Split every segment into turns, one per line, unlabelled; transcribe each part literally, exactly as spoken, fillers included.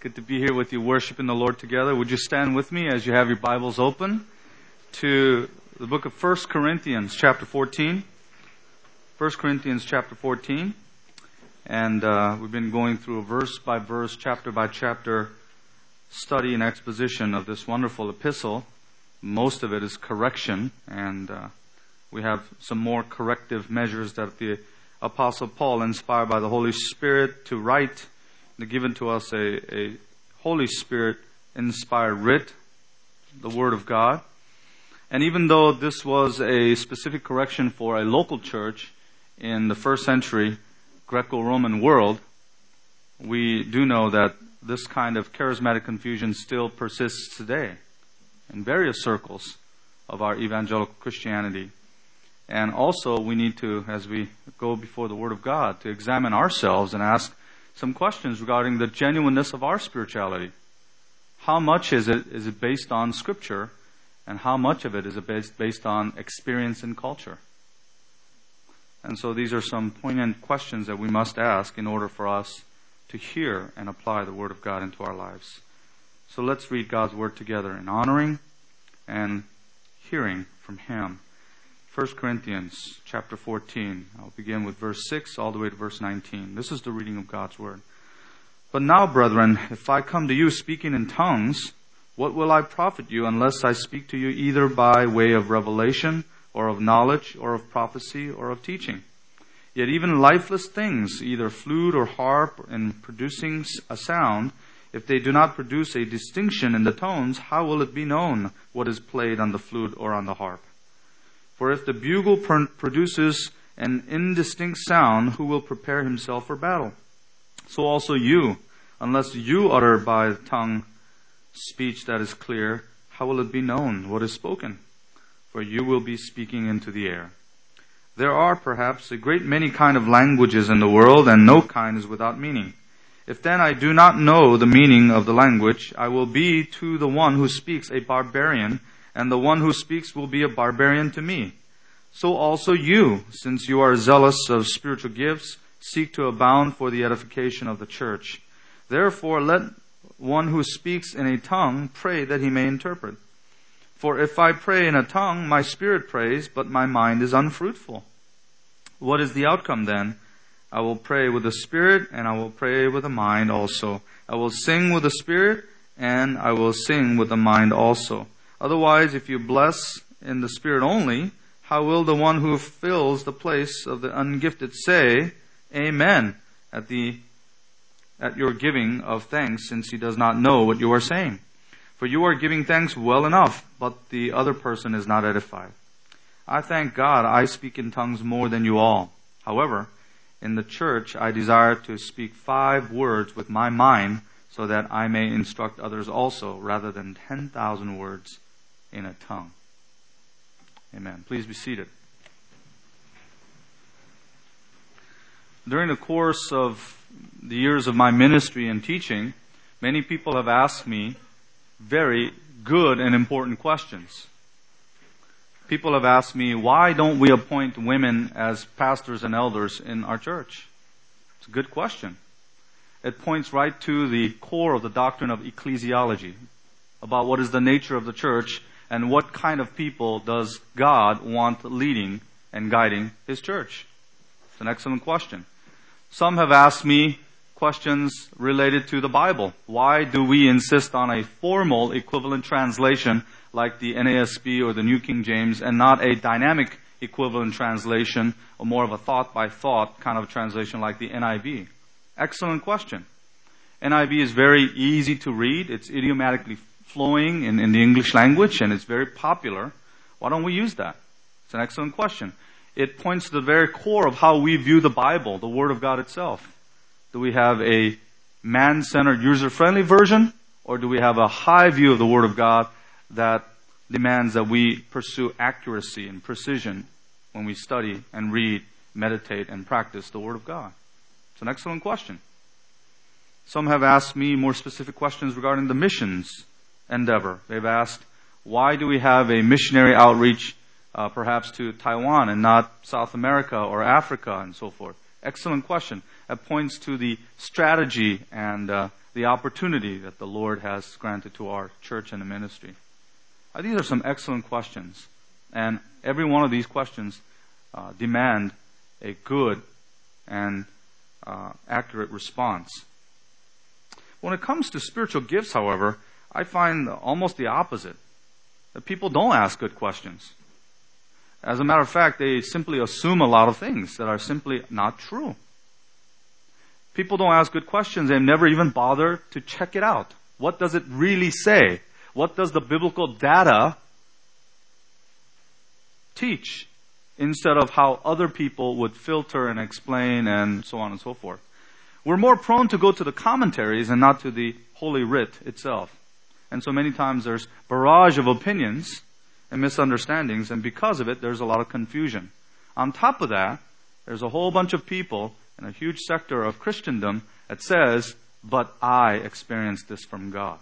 Good to be here with you worshiping the Lord together. Would you stand with me as you have your Bibles open to the book of First Corinthians chapter fourteen. First Corinthians chapter fourteen. And uh, we've been going through a verse by verse, chapter by chapter study and exposition of this wonderful epistle. Most of it is correction, and uh, we have some more corrective measures that the Apostle Paul, inspired by the Holy Spirit to write, given to us a, a Holy Spirit inspired writ, the Word of God. And even though this was a specific correction for a local church in the first century Greco-Roman world, we do know that this kind of charismatic confusion still persists today in various circles of our evangelical Christianity. And also we need to, as we go before the Word of God, to examine ourselves and ask some questions regarding the genuineness of our spirituality. How much is it is it based on Scripture, and how much of it is it based, based on experience and culture? And so these are some poignant questions that we must ask in order for us to hear and apply the Word of God into our lives. So let's read God's Word together in honoring and hearing from Him. First Corinthians chapter fourteen. I'll begin with verse six all the way to verse nineteen. This is the reading of God's Word. But now, brethren, if I come to you speaking in tongues, what will I profit you unless I speak to you either by way of revelation, or of knowledge, or of prophecy, or of teaching? Yet even lifeless things, either flute or harp, in producing a sound, if they do not produce a distinction in the tones, how will it be known what is played on the flute or on the harp? For if the bugle produces an indistinct sound, who will prepare himself for battle? So also you, unless you utter by the tongue speech that is clear, how will it be known what is spoken? For you will be speaking into the air. There are perhaps a great many kind of languages in the world, and no kind is without meaning. If then I do not know the meaning of the language, I will be to the one who speaks a barbarian, and the one who speaks will be a barbarian to me. So also you, since you are zealous of spiritual gifts, seek to abound for the edification of the church. Therefore let one who speaks in a tongue pray that he may interpret. For if I pray in a tongue, my spirit prays, but my mind is unfruitful. What is the outcome then? I will pray with the spirit, and I will pray with the mind also. I will sing with the spirit, and I will sing with the mind also. Otherwise, if you bless in the Spirit only, how will the one who fills the place of the ungifted say, Amen, at the at your giving of thanks, since he does not know what you are saying? For you are giving thanks well enough, but the other person is not edified. I thank God I speak in tongues more than you all. However, in the church I desire to speak five words with my mind, so that I may instruct others also, rather than ten thousand words in a tongue. Amen. Please be seated. During the course of the years of my ministry and teaching, many people have asked me very good and important questions. People have asked me, why don't we appoint women as pastors and elders in our church? It's a good question. It points right to the core of the doctrine of ecclesiology, about what is the nature of the church and what kind of people does God want leading and guiding His church. It's an excellent question. Some have asked me questions related to the Bible. Why do we insist on a formal equivalent translation like the N A S B or the New King James, and not a dynamic equivalent translation, or more of a thought-by-thought kind of translation like the N I V? Excellent question. N I V is very easy to read. It's idiomatically flowing in, in the English language, and it's very popular. Why don't we use that? It's an excellent question. It points to the very core of how we view the Bible, the Word of God itself. Do we have a man-centered, user-friendly version, or do we have a high view of the Word of God that demands that we pursue accuracy and precision when we study and read, meditate, and practice the Word of God? It's an excellent question. Some have asked me more specific questions regarding the missions endeavor. They've asked, why do we have a missionary outreach uh, perhaps to Taiwan and not South America or Africa and so forth? Excellent question. That points to the strategy and uh, the opportunity that the Lord has granted to our church and the ministry? Uh, these are some excellent questions. And every one of these questions uh, demand a good and uh, accurate response. When it comes to spiritual gifts, however, I find almost the opposite. That people don't ask good questions. As a matter of fact, they simply assume a lot of things that are simply not true. People don't ask good questions. They never even bother to check it out. What does it really say? What does the biblical data teach? Instead of how other people would filter and explain and so on and so forth. We're more prone to go to the commentaries and not to the Holy Writ itself. And so many times there's barrage of opinions and misunderstandings, and because of it, there's a lot of confusion. On top of that, there's a whole bunch of people in a huge sector of Christendom that says, but I experienced this from God.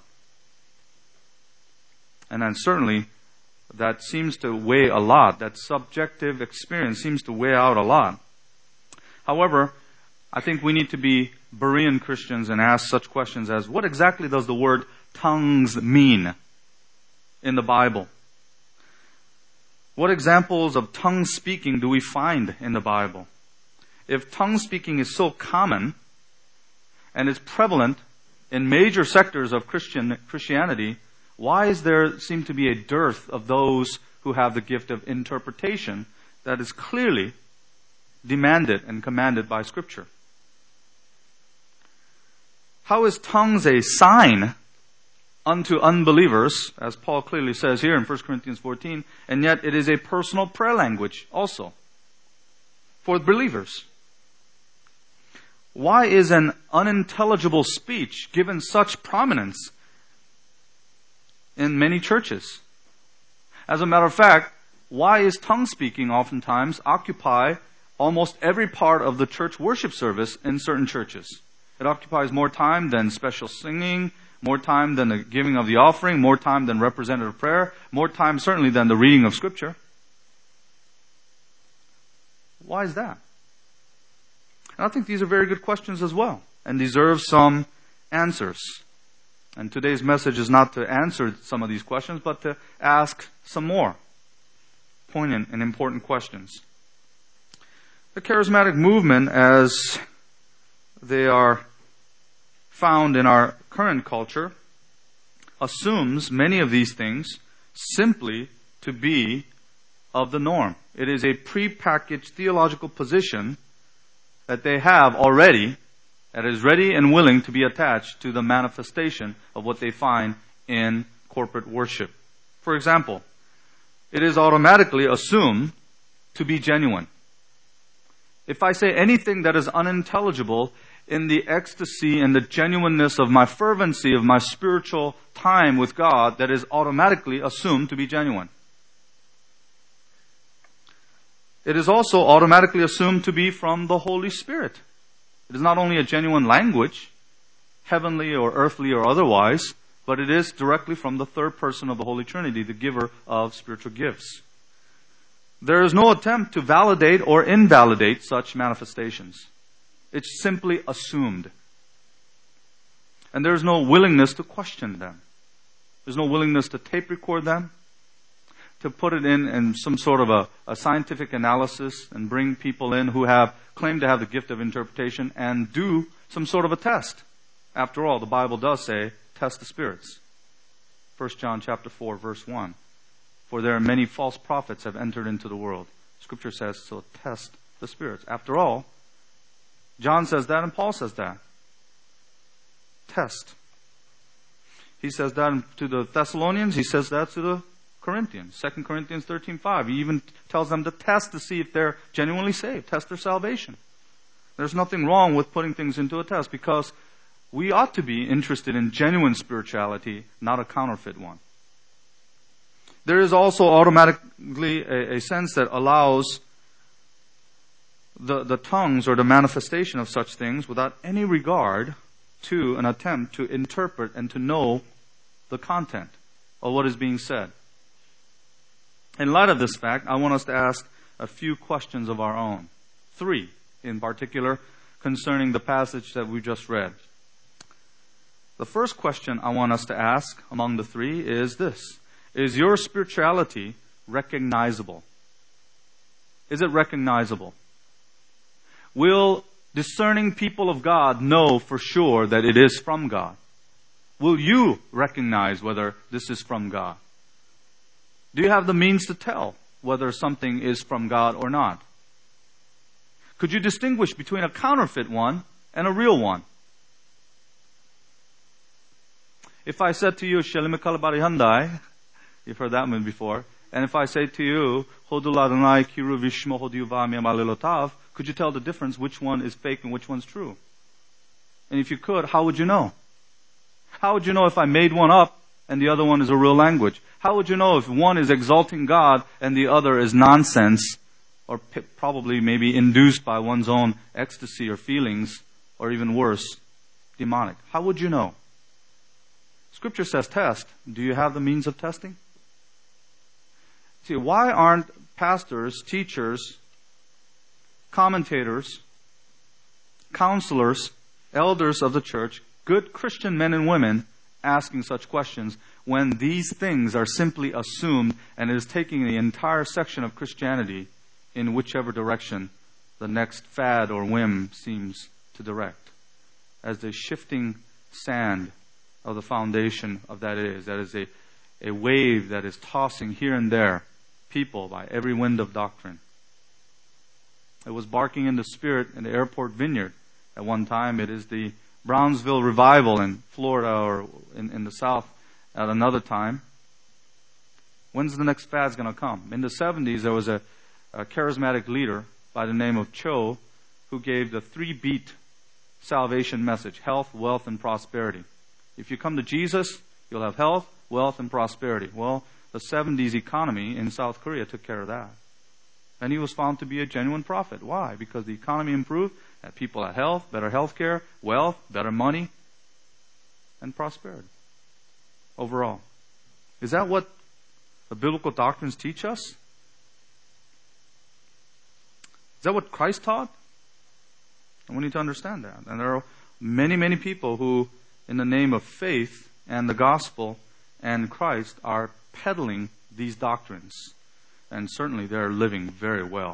And then certainly, that seems to weigh a lot. That subjective experience seems to weigh out a lot. However, I think we need to be Berean Christians and ask such questions as, what exactly does the word tongues mean in the Bible? What examples of tongue speaking do we find in the Bible? If tongue speaking is so common and is prevalent in major sectors of Christian Christianity, why is there seem to be a dearth of those who have the gift of interpretation that is clearly demanded and commanded by Scripture? How is tongues a sign unto unbelievers, as Paul clearly says here in First Corinthians fourteen, and yet it is a personal prayer language also for believers? Why is an unintelligible speech given such prominence in many churches? As a matter of fact, why is tongue speaking oftentimes occupy almost every part of the church worship service in certain churches? It occupies more time than special singing, more time than the giving of the offering, more time than representative prayer, more time certainly than the reading of Scripture. Why is that? And I think these are very good questions as well, and deserve some answers. And today's message is not to answer some of these questions, but to ask some more poignant and important questions. The charismatic movement, as they are found in our current culture, assumes many of these things simply to be of the norm. It is a prepackaged theological position that they have already that is ready and willing to be attached to the manifestation of what they find in corporate worship. For example, it is automatically assumed to be genuine. If I say anything that is unintelligible in the ecstasy and the genuineness of my fervency of my spiritual time with God, that is automatically assumed to be genuine. It is also automatically assumed to be from the Holy Spirit. It is not only a genuine language, heavenly or earthly or otherwise, but it is directly from the third person of the Holy Trinity, the giver of spiritual gifts. There is no attempt to validate or invalidate such manifestations. It's simply assumed. And there is no willingness to question them. There's no willingness to tape record them, to put it in, in some sort of a, a scientific analysis and bring people in who have claim to have the gift of interpretation and do some sort of a test. After all, the Bible does say, test the spirits. First John chapter four, verse one. For there are many false prophets have entered into the world. Scripture says, so test the spirits. After all, John says that and Paul says that. Test. He says that to the Thessalonians. He says that to the Corinthians. Second Corinthians thirteen five. He even tells them to test to see if they're genuinely saved. Test their salvation. There's nothing wrong with putting things into a test because we ought to be interested in genuine spirituality, not a counterfeit one. There is also automatically a, a sense that allows the, the tongues or the manifestation of such things without any regard to an attempt to interpret and to know the content of what is being said. In light of this fact, I want us to ask a few questions of our own. Three, in particular, concerning the passage that we just read. The first question I want us to ask among the three is this. Is your spirituality recognizable? Is it recognizable? Will discerning people of God know for sure that it is from God? Will you recognize whether this is from God? Do you have the means to tell whether something is from God or not? Could you distinguish between a counterfeit one and a real one? If I said to you, Shelim Kalabari Handai, you've heard that one before, and if I say to you, Hoduladonai Kiru Vishmo Hodiyuvami Amalilotav, could you tell the difference which one is fake and which one's true? And if you could, how would you know? How would you know if I made one up and the other one is a real language? How would you know if one is exalting God and the other is nonsense, or p- probably maybe induced by one's own ecstasy or feelings, or even worse, demonic? How would you know? Scripture says test. Do you have the means of testing? See, why aren't pastors, teachers, commentators, counselors, elders of the church, good Christian men and women asking such questions when these things are simply assumed and it is taking the entire section of Christianity in whichever direction the next fad or whim seems to direct, as the shifting sand of the foundation of that is. That is a, a wave that is tossing here and there people by every wind of doctrine. It was barking in the spirit in the airport vineyard at one time. It is the Brownsville revival in Florida or in, in the South at another time. When's the next fad's going to come? In the seventies, there was a, a charismatic leader by the name of Cho who gave the three-beat salvation message: health, wealth, and prosperity. If you come to Jesus, you'll have health, wealth, and prosperity. Well, the seventies economy in South Korea took care of that. And he was found to be a genuine prophet. Why? Because the economy improved, and people had health, better health care, wealth, better money, and prosperity overall. Is that what the biblical doctrines teach us? Is that what Christ taught? And we need to understand that. And there are many, many people who, in the name of faith and the gospel and Christ, are peddling these doctrines. And certainly they're living very well.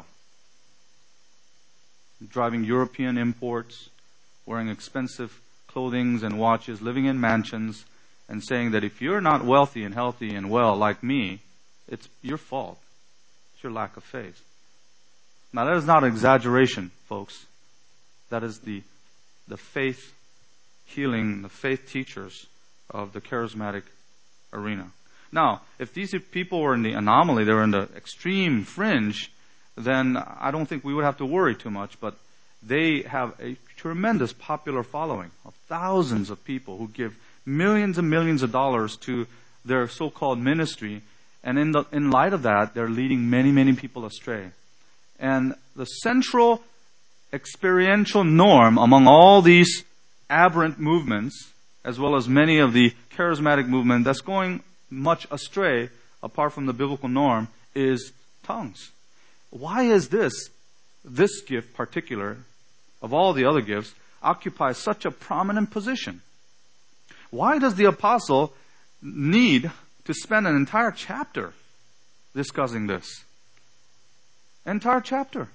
Driving European imports, wearing expensive clothing and watches, living in mansions, and saying that if you're not wealthy and healthy and well like me, it's your fault. It's your lack of faith. Now that is not an exaggeration, folks. That is the, the faith healing, the faith teachers of the charismatic arena. Now, if these people were in the anomaly, they were in the extreme fringe, then I don't think we would have to worry too much. But they have a tremendous popular following of thousands of people who give millions and millions of dollars to their so-called ministry. And in the, in light of that, they're leading many, many people astray. And the central experiential norm among all these aberrant movements, as well as many of the charismatic movement that's going much astray apart from the biblical norm, is tongues. Why is this, this gift particular, of all the other gifts, occupy such a prominent position? Why does the apostle need to spend an entire chapter discussing this? Entire chapter.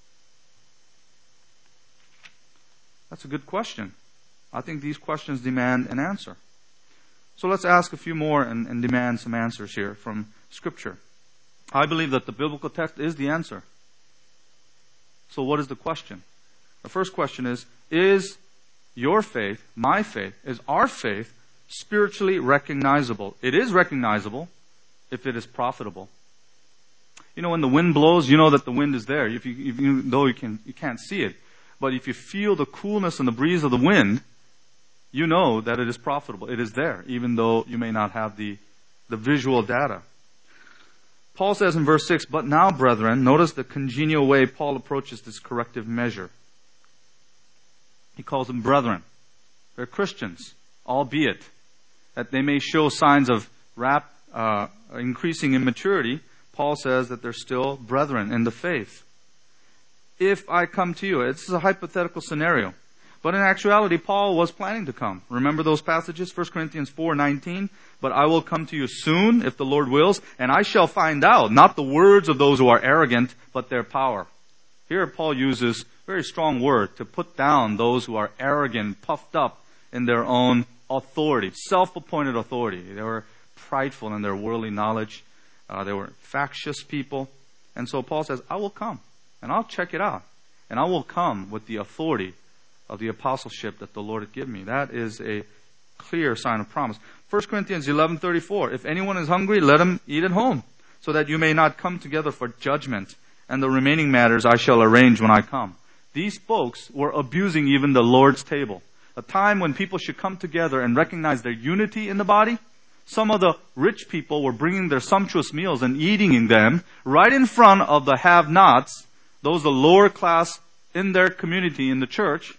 That's a good question. I think these questions demand an answer. So let's ask a few more and, and demand some answers here from Scripture. I believe that the biblical text is the answer. So what is the question? The first question is, is your faith, my faith, is our faith spiritually recognizable? It is recognizable if it is profitable. You know, when the wind blows, you know that the wind is there, if you, if you, though you, can, you can't see it. But if you feel the coolness and the breeze of the wind, you know that it is profitable. It is there, even though you may not have the, the visual data. Paul says in verse six, but now, brethren, notice the congenial way Paul approaches this corrective measure. He calls them brethren. They're Christians, albeit that they may show signs of rap, uh, increasing immaturity. Paul says that they're still brethren in the faith. If I come to you, this is a hypothetical scenario. But in actuality, Paul was planning to come. Remember those passages? First Corinthians four nineteen. But I will come to you soon, if the Lord wills, and I shall find out, not the words of those who are arrogant, but their power. Here Paul uses a very strong word to put down those who are arrogant, puffed up in their own authority, self-appointed authority. They were prideful in their worldly knowledge. Uh, they were factious people. And so Paul says, I will come, and I'll check it out. And I will come with the authority of the apostleship that the Lord had given me. That is a clear sign of promise. First Corinthians eleven thirty-four. If anyone is hungry, let him eat at home, so that you may not come together for judgment. And the remaining matters I shall arrange when I come. These folks were abusing even the Lord's table. A time when people should come together and recognize their unity in the body. Some of the rich people were bringing their sumptuous meals and eating them right in front of the have-nots, those the lower class in their community in the church.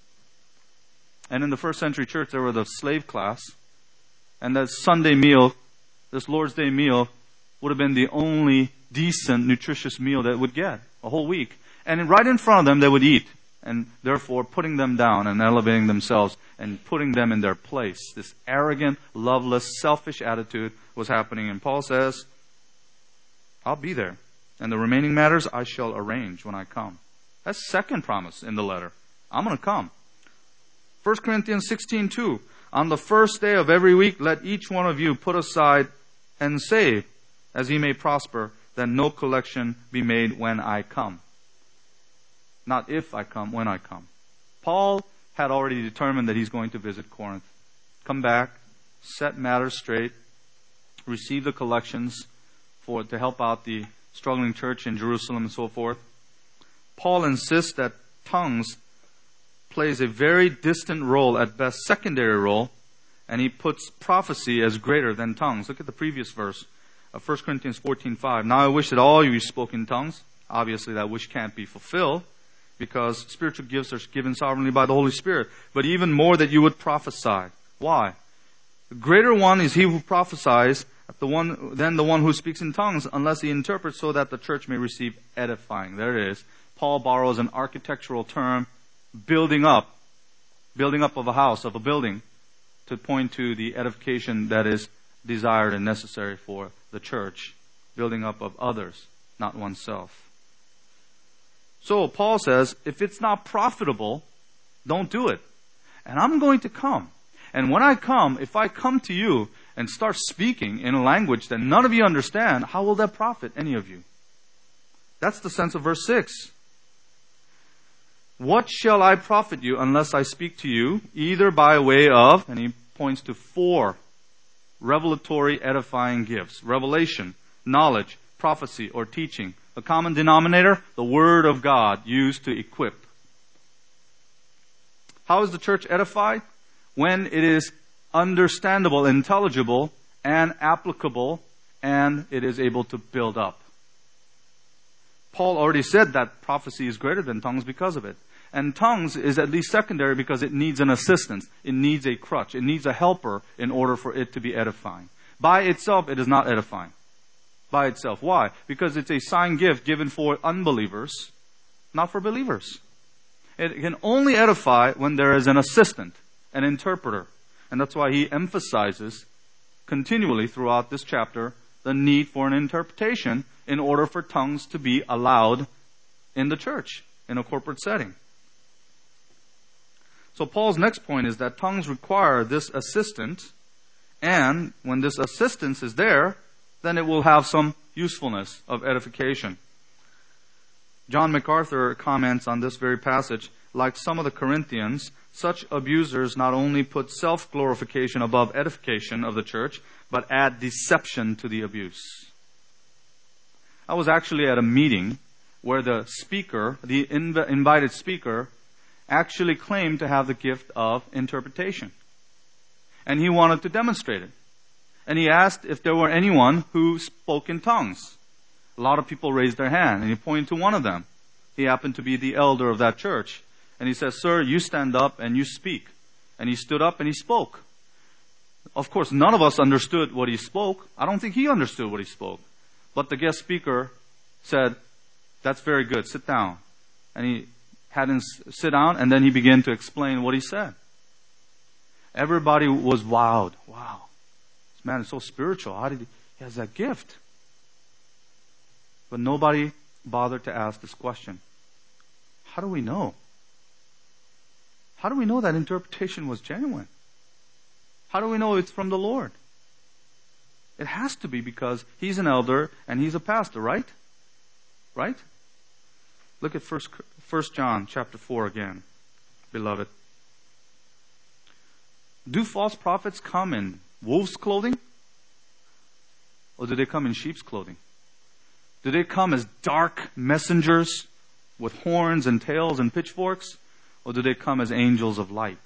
And in the first century church, there were the slave class. And that Sunday meal, this Lord's Day meal, would have been the only decent, nutritious meal that it would get a whole week. And right in front of them, they would eat. And therefore, putting them down and elevating themselves and putting them in their place. This arrogant, loveless, selfish attitude was happening. And Paul says, I'll be there. And the remaining matters I shall arrange when I come. That's the second promise in the letter. I'm going to come. First Corinthians sixteen two. On the first day of every week, let each one of you put aside and save, as he may prosper, that no collection be made when I come. Not if I come, when I come. Paul had already determined that he's going to visit Corinth. Come back, set matters straight, receive the collections for to help out the struggling church in Jerusalem and so forth. Paul insists that tongues plays a very distant role, at best secondary role, and he puts prophecy as greater than tongues. Look at the previous verse of First Corinthians fourteen five. Now I wish that all of you spoke in tongues. Obviously that wish can't be fulfilled because spiritual gifts are given sovereignly by the Holy Spirit. But even more that you would prophesy. Why? The greater one is he who prophesies the one, than the one who speaks in tongues, unless he interprets so that the church may receive edifying. There it is. Paul borrows an architectural term, building up, building up of a house, of a building, to point to the edification that is desired and necessary for the church. Building up of others, not oneself. So Paul says, if it's not profitable, don't do it. And I'm going to come. And when I come, if I come to you and start speaking in a language that none of you understand, how will that profit any of you? That's the sense of verse six. What shall I profit you unless I speak to you, either by way of, and he points to four revelatory edifying gifts: revelation, knowledge, prophecy, or teaching. The common denominator, the Word of God used to equip. How is the church edified? When it is understandable, intelligible, and applicable, and it is able to build up. Paul already said that prophecy is greater than tongues because of it. And tongues is at least secondary because it needs an assistance. It needs a crutch. It needs a helper in order for it to be edifying. By itself, it is not edifying. By itself. Why? Because it's a sign gift given for unbelievers, not for believers. It can only edify when there is an assistant, an interpreter. And that's why he emphasizes continually throughout this chapter the need for an interpretation in order for tongues to be allowed in the church, in a corporate setting. So Paul's next point is that tongues require this assistant, and when this assistance is there, then it will have some usefulness of edification. John MacArthur comments on this very passage, like some of the Corinthians, such abusers not only put self-glorification above edification of the church, but add deception to the abuse. I was actually at a meeting where the speaker, the inv- invited speaker, actually claimed to have the gift of interpretation. And he wanted to demonstrate it. And he asked if there were anyone who spoke in tongues. A lot of people raised their hand, and he pointed to one of them. He happened to be the elder of that church. And he says, "Sir, you stand up and you speak." And he stood up and he spoke. Of course, none of us understood what he spoke. I don't think he understood what he spoke. But the guest speaker said, "That's very good. Sit down." And he had him sit down, and then he began to explain what he said. Everybody was wowed. Wow, this man is so spiritual. How did he, he has that gift? But nobody bothered to ask this question. How do we know? How do we know that interpretation was genuine? How do we know it's from the Lord? It has to be because he's an elder and he's a pastor, right? Right? Look at First, First John chapter four again, beloved. Do false prophets come in wolves' clothing? Or do they come in sheep's clothing? Do they come as dark messengers with horns and tails and pitchforks? Or do they come as angels of light?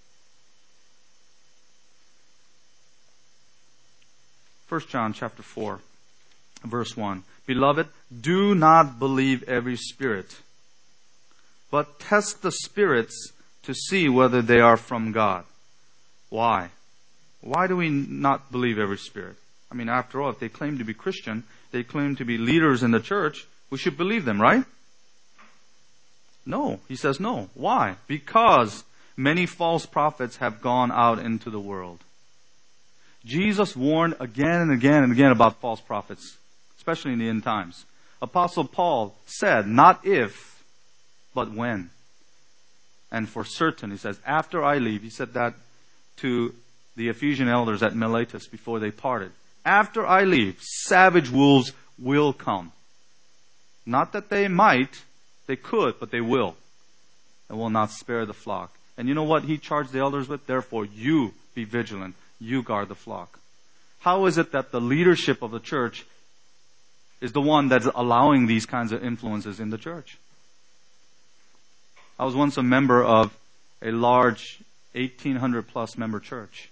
First John chapter four, verse one. Beloved, do not believe every spirit, but test the spirits to see whether they are from God. Why? Why do we not believe every spirit? I mean, after all, if they claim to be Christian, they claim to be leaders in the church, we should believe them, right? No. He says no. Why? Because many false prophets have gone out into the world. Jesus warned again and again and again about false prophets, especially in the end times. Apostle Paul said, not if, but when. And for certain, he says, after I leave, he said that to the Ephesian elders at Miletus before they parted. After I leave, savage wolves will come. Not that they might, they could, but they will. And will not spare the flock. And you know what he charged the elders with? Therefore, you be vigilant. You guard the flock. How is it that the leadership of the church is the one that's allowing these kinds of influences in the church? I was once a member of a large eighteen hundred plus member church.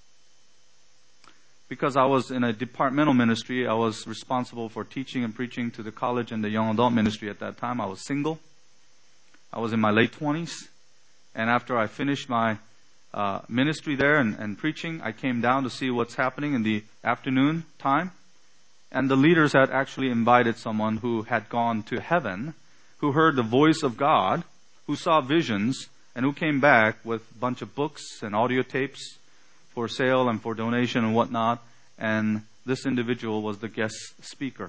Because I was in a departmental ministry, I was responsible for teaching and preaching to the college and the young adult ministry at that time. I was single. I was in my late twenties. And after I finished my uh, ministry there and, and preaching, I came down to see what's happening in the afternoon time. And the leaders had actually invited someone who had gone to heaven, who heard the voice of God, who saw visions, and who came back with a bunch of books and audio tapes for sale and for donation and whatnot. And this individual was the guest speaker.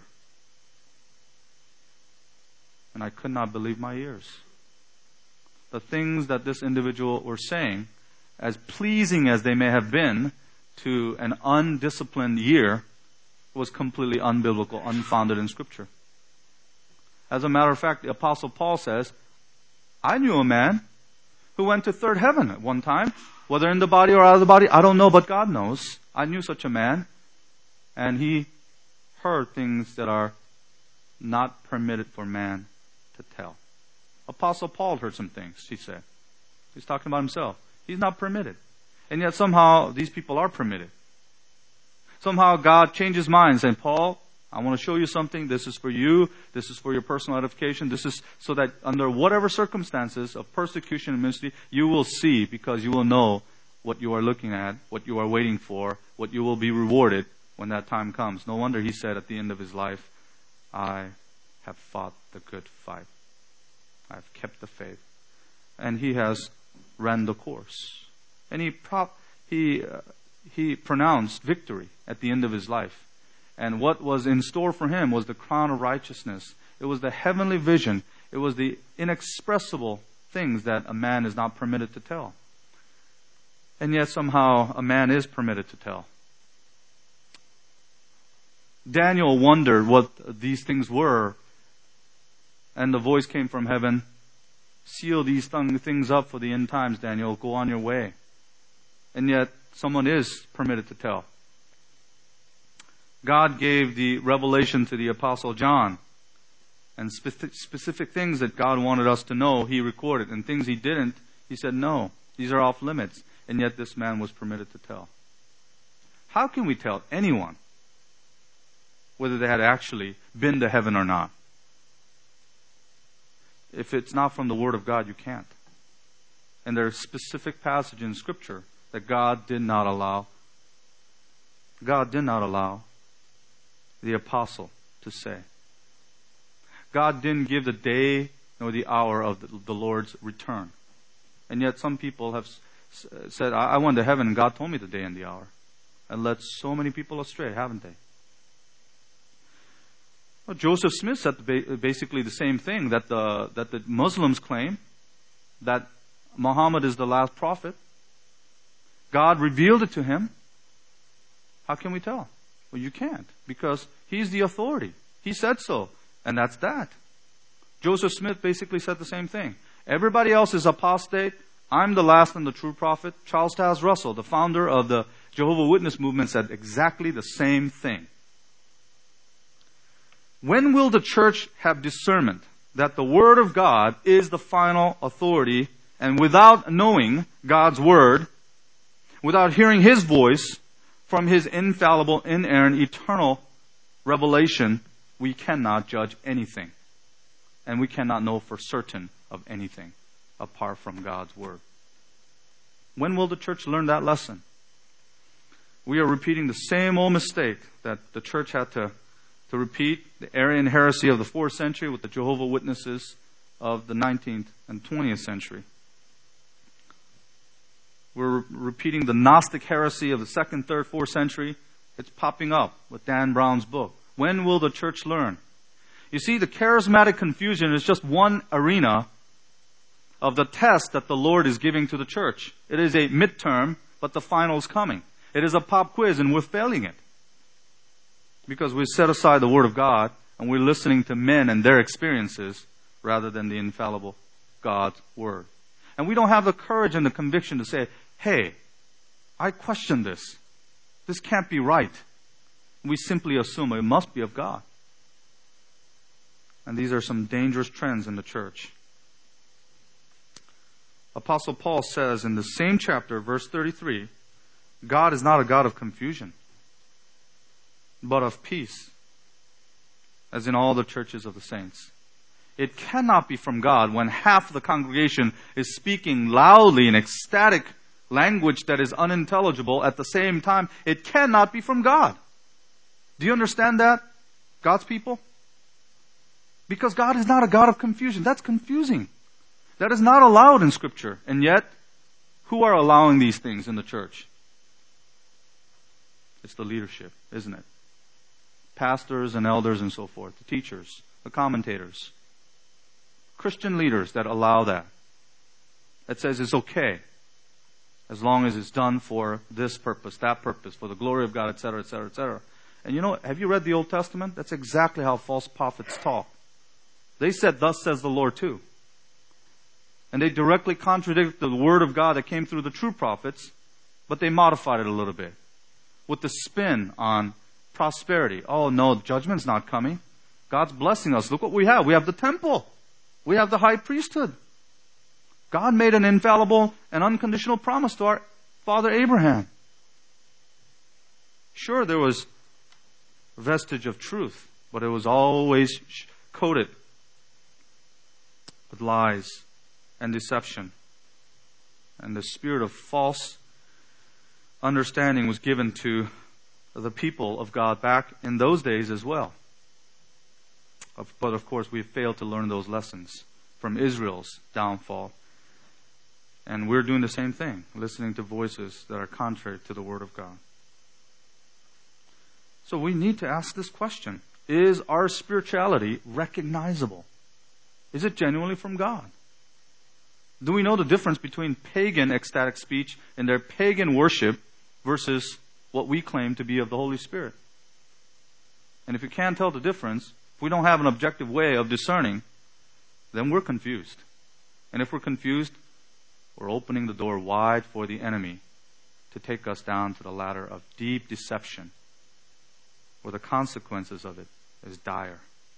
And I could not believe my ears. The things that this individual were saying, as pleasing as they may have been to an undisciplined ear, was completely unbiblical, unfounded in Scripture. As a matter of fact, the Apostle Paul says, I knew a man who went to third heaven at one time, whether in the body or out of the body, I don't know, but God knows. I knew such a man, and he heard things that are not permitted for man to tell. Apostle Paul heard some things, he said. He's talking about himself. He's not permitted. And yet somehow these people are permitted. Somehow God changes minds saying, Paul, I want to show you something. This is for you. This is for your personal edification. This is so that under whatever circumstances of persecution and ministry, you will see, because you will know what you are looking at, what you are waiting for, what you will be rewarded when that time comes. No wonder he said at the end of his life, I have fought the good fight. I have kept the faith. And he has ran the course. And he pro- he uh, he pronounced victory at the end of his life. And what was in store for him was the crown of righteousness. It was the heavenly vision. It was the inexpressible things that a man is not permitted to tell. And yet somehow a man is permitted to tell. Daniel wondered what these things were. And the voice came from heaven, seal these things up for the end times, Daniel. Go on your way. And yet someone is permitted to tell. God gave the revelation to the Apostle John. And specific, specific things that God wanted us to know, he recorded. And things he didn't, he said, no, these are off limits. And yet this man was permitted to tell. How can we tell anyone whether they had actually been to heaven or not? If it's not from the Word of God, you can't. And there are specific passages in Scripture that God did not allow. God did not allow the apostle to say. God didn't give the day nor the hour of the, the Lord's return. And yet some people have s- said, I-, I went to heaven and God told me the day and the hour. And led so many people astray, haven't they? Well, Joseph Smith said ba- basically the same thing, that the, that the Muslims claim that Muhammad is the last prophet. God revealed it to him. How can we tell? Well, you can't, because he's the authority. He said so, and that's that. Joseph Smith basically said the same thing. Everybody else is apostate. I'm the last and the true prophet. Charles Taze Russell, the founder of the Jehovah's Witness movement, said exactly the same thing. When will the church have discernment that the Word of God is the final authority, and without knowing God's Word, without hearing His voice from His infallible, inerrant, eternal revelation, we cannot judge anything. And we cannot know for certain of anything apart from God's Word. When will the church learn that lesson? We are repeating the same old mistake that the church had to, to repeat, the Arian heresy of the fourth century with the Jehovah's Witnesses of the nineteenth and twentieth century. We're re- repeating the Gnostic heresy of the second, third, fourth century. It's popping up with Dan Brown's book. When will the church learn? You see, the charismatic confusion is just one arena of the test that the Lord is giving to the church. It is a midterm, but the final is coming. It is a pop quiz, and we're failing it. Because we set aside the Word of God, and we're listening to men and their experiences, rather than the infallible God's Word. And we don't have the courage and the conviction to say, hey, I question this. This can't be right. We simply assume it must be of God. And these are some dangerous trends in the church. Apostle Paul says in the same chapter, verse thirty-three, God is not a God of confusion, but of peace, as in all the churches of the saints. It cannot be from God when half the congregation is speaking loudly in ecstatic language that is unintelligible at the same time. It cannot be from God. Do you understand that, God's people? Because God is not a God of confusion. That's confusing. That is not allowed in Scripture. And yet, who are allowing these things in the church? It's the leadership, isn't it? Pastors and elders and so forth. The teachers, the commentators. Christian leaders that allow that. That says it's okay. As long as it's done for this purpose, that purpose, for the glory of God, et cetera, et cetera, et cetera. And you know, have you read the Old Testament? That's exactly how false prophets talk. They said, thus says the Lord too. And they directly contradict the word of God that came through the true prophets, but they modified it a little bit. With the spin on prosperity. Oh no, judgment's not coming. God's blessing us. Look what we have. We have the temple. We have the high priesthood. God made an infallible and unconditional promise to our father Abraham. Sure, there was a vestige of truth, but it was always coated with lies and deception. And the spirit of false understanding was given to the people of God back in those days as well. But of course, we have failed to learn those lessons from Israel's downfall. And we're doing the same thing, listening to voices that are contrary to the Word of God. So we need to ask this question. Is our spirituality recognizable? Is it genuinely from God? Do we know the difference between pagan ecstatic speech and their pagan worship versus what we claim to be of the Holy Spirit? And if you can't tell the difference, if we don't have an objective way of discerning, then we're confused. And if we're confused, we're opening the door wide for the enemy to take us down to the ladder of deep deception, where the consequences of it is dire.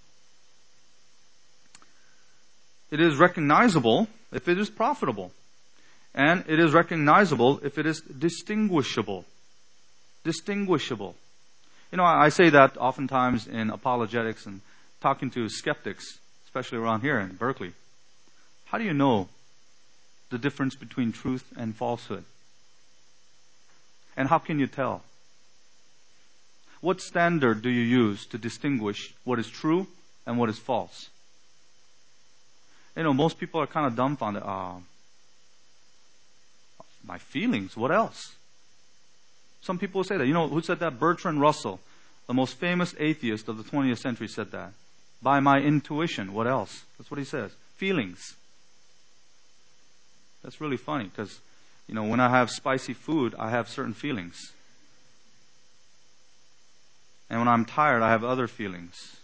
It is recognizable if it is profitable. And it is recognizable if it is distinguishable. Distinguishable. You know, I say that oftentimes in apologetics and talking to skeptics, especially around here in Berkeley. How do you know the difference between truth and falsehood? And how can you tell? What standard do you use to distinguish what is true and what is false? You know, most people are kind of dumbfounded. Uh, my feelings, what else? Some people say that. You know, who said that? Bertrand Russell, the most famous atheist of the twentieth century, said that. By my intuition, what else? That's what he says. Feelings. That's really funny because, you know, when I have spicy food, I have certain feelings. And when I'm tired, I have other feelings.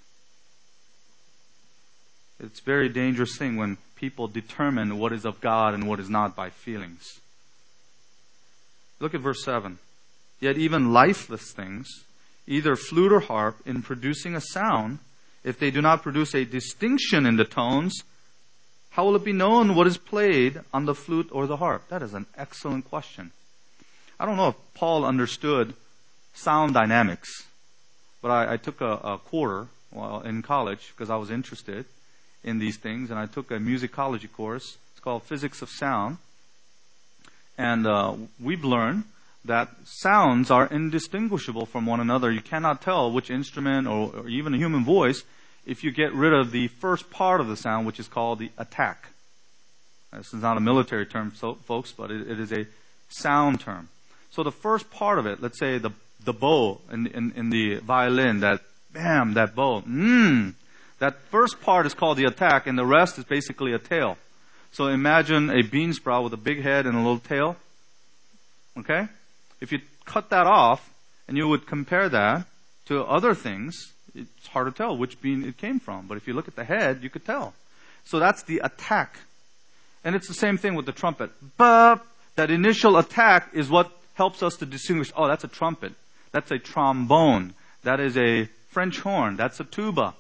It's a very dangerous thing when people determine what is of God and what is not by feelings. Look at verse seven. Yet even lifeless things, either flute or harp, in producing a sound, if they do not produce a distinction in the tones, how will it be known what is played on the flute or the harp? That is an excellent question. I don't know if Paul understood sound dynamics, but I, I took a, a quarter well, in college because I was interested in these things, and I took a musicology course. It's called Physics of Sound. And uh, we've learned that sounds are indistinguishable from one another. You cannot tell which instrument or, or even a human voice if you get rid of the first part of the sound, which is called the attack. This is not a military term, so, folks, but it, it is a sound term. So the first part of it, let's say the the bow in, in, in the violin, that bam, that bow, mmm, that first part is called the attack, and the rest is basically a tail. So imagine a bean sprout with a big head and a little tail. Okay? If you cut that off and you would compare that to other things, it's hard to tell which bean it came from. But if you look at the head, you could tell. So that's the attack. And it's the same thing with the trumpet. But that initial attack is what helps us to distinguish, oh, that's a trumpet. That's a trombone. That is a French horn. That's a tuba.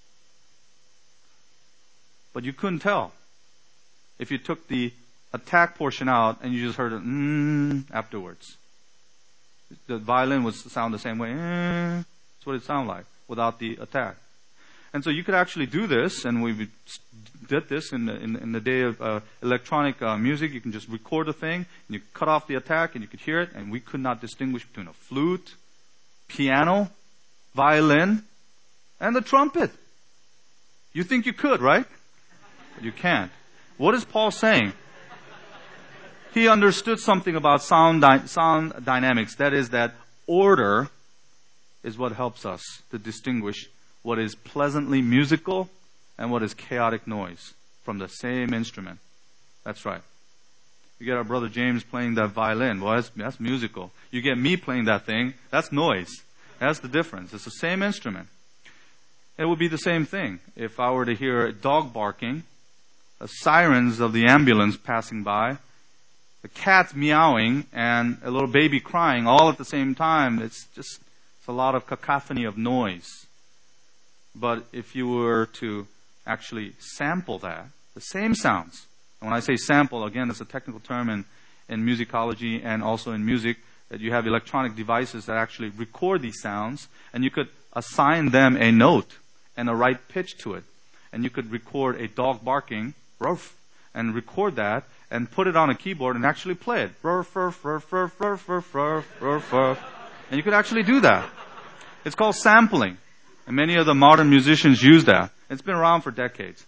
But you couldn't tell if you took the attack portion out and you just heard it mm, afterwards. The violin would sound the same way. Mm, that's what it sounded like without the attack. And so you could actually do this, and we did this in the, in, in the day of uh, electronic uh, music. You can just record a thing, and you cut off the attack, and you could hear it, and we could not distinguish between a flute, piano, violin, and the trumpet. You think you could, right? But you can't. What is Paul saying? He understood something about sound, dy- sound dynamics. That is that order is what helps us to distinguish what is pleasantly musical and what is chaotic noise from the same instrument. That's right. You get our brother James playing that violin. Well, that's, that's musical. You get me playing that thing. That's noise. That's the difference. It's the same instrument. It would be the same thing if I were to hear a dog barking, the sirens of the ambulance passing by, the cat meowing, and a little baby crying all at the same time. It's just it's a lot of cacophony of noise. But if you were to actually sample that, the same sounds. And when I say sample, again, it's a technical term in, in musicology and also in music, that you have electronic devices that actually record these sounds, and you could assign them a note and a right pitch to it. And you could record a dog barking, ruff, and record that, and put it on a keyboard and actually play it. Ruff, ruff, ruff, ruff, ruff, ruff, ruff, ruff, ruff. And you could actually do that. It's called sampling. And many of the modern musicians use that. It's been around for decades.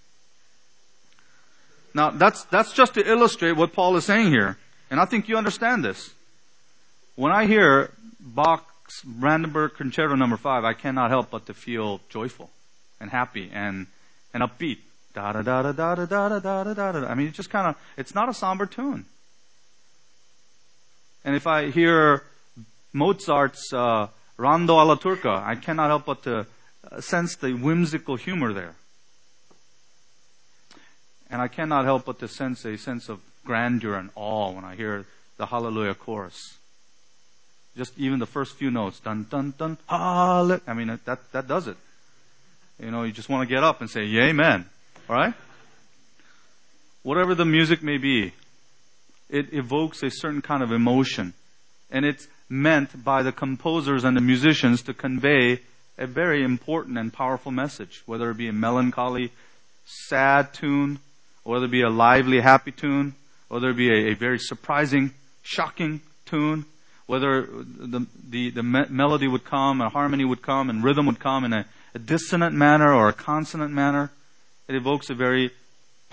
Now, that's that's just to illustrate what Paul is saying here. And I think you understand this. When I hear Bach's Brandenburg Concerto number five, I cannot help but to feel joyful and happy and, and upbeat. Da da da da da da da da da da da. I mean, it's just kind of, it's not a somber tune. And if I hear Mozart's uh, Rondo alla Turca, I cannot help but to sense the whimsical humor there. And I cannot help but to sense a sense of grandeur and awe when I hear the Hallelujah chorus. Just even the first few notes, dun dun dun, hallelujah. I mean, that that does it. You know, you just want to get up and say, yeah, amen. All right? Whatever the music may be, it evokes a certain kind of emotion. And it's meant by the composers and the musicians to convey a very important and powerful message, whether it be a melancholy, sad tune, or whether it be a lively, happy tune, or whether it be a, a very surprising, shocking tune, whether the the, the me- melody would come, a harmony would come, and rhythm would come in a, a dissonant manner or a consonant manner. It evokes a very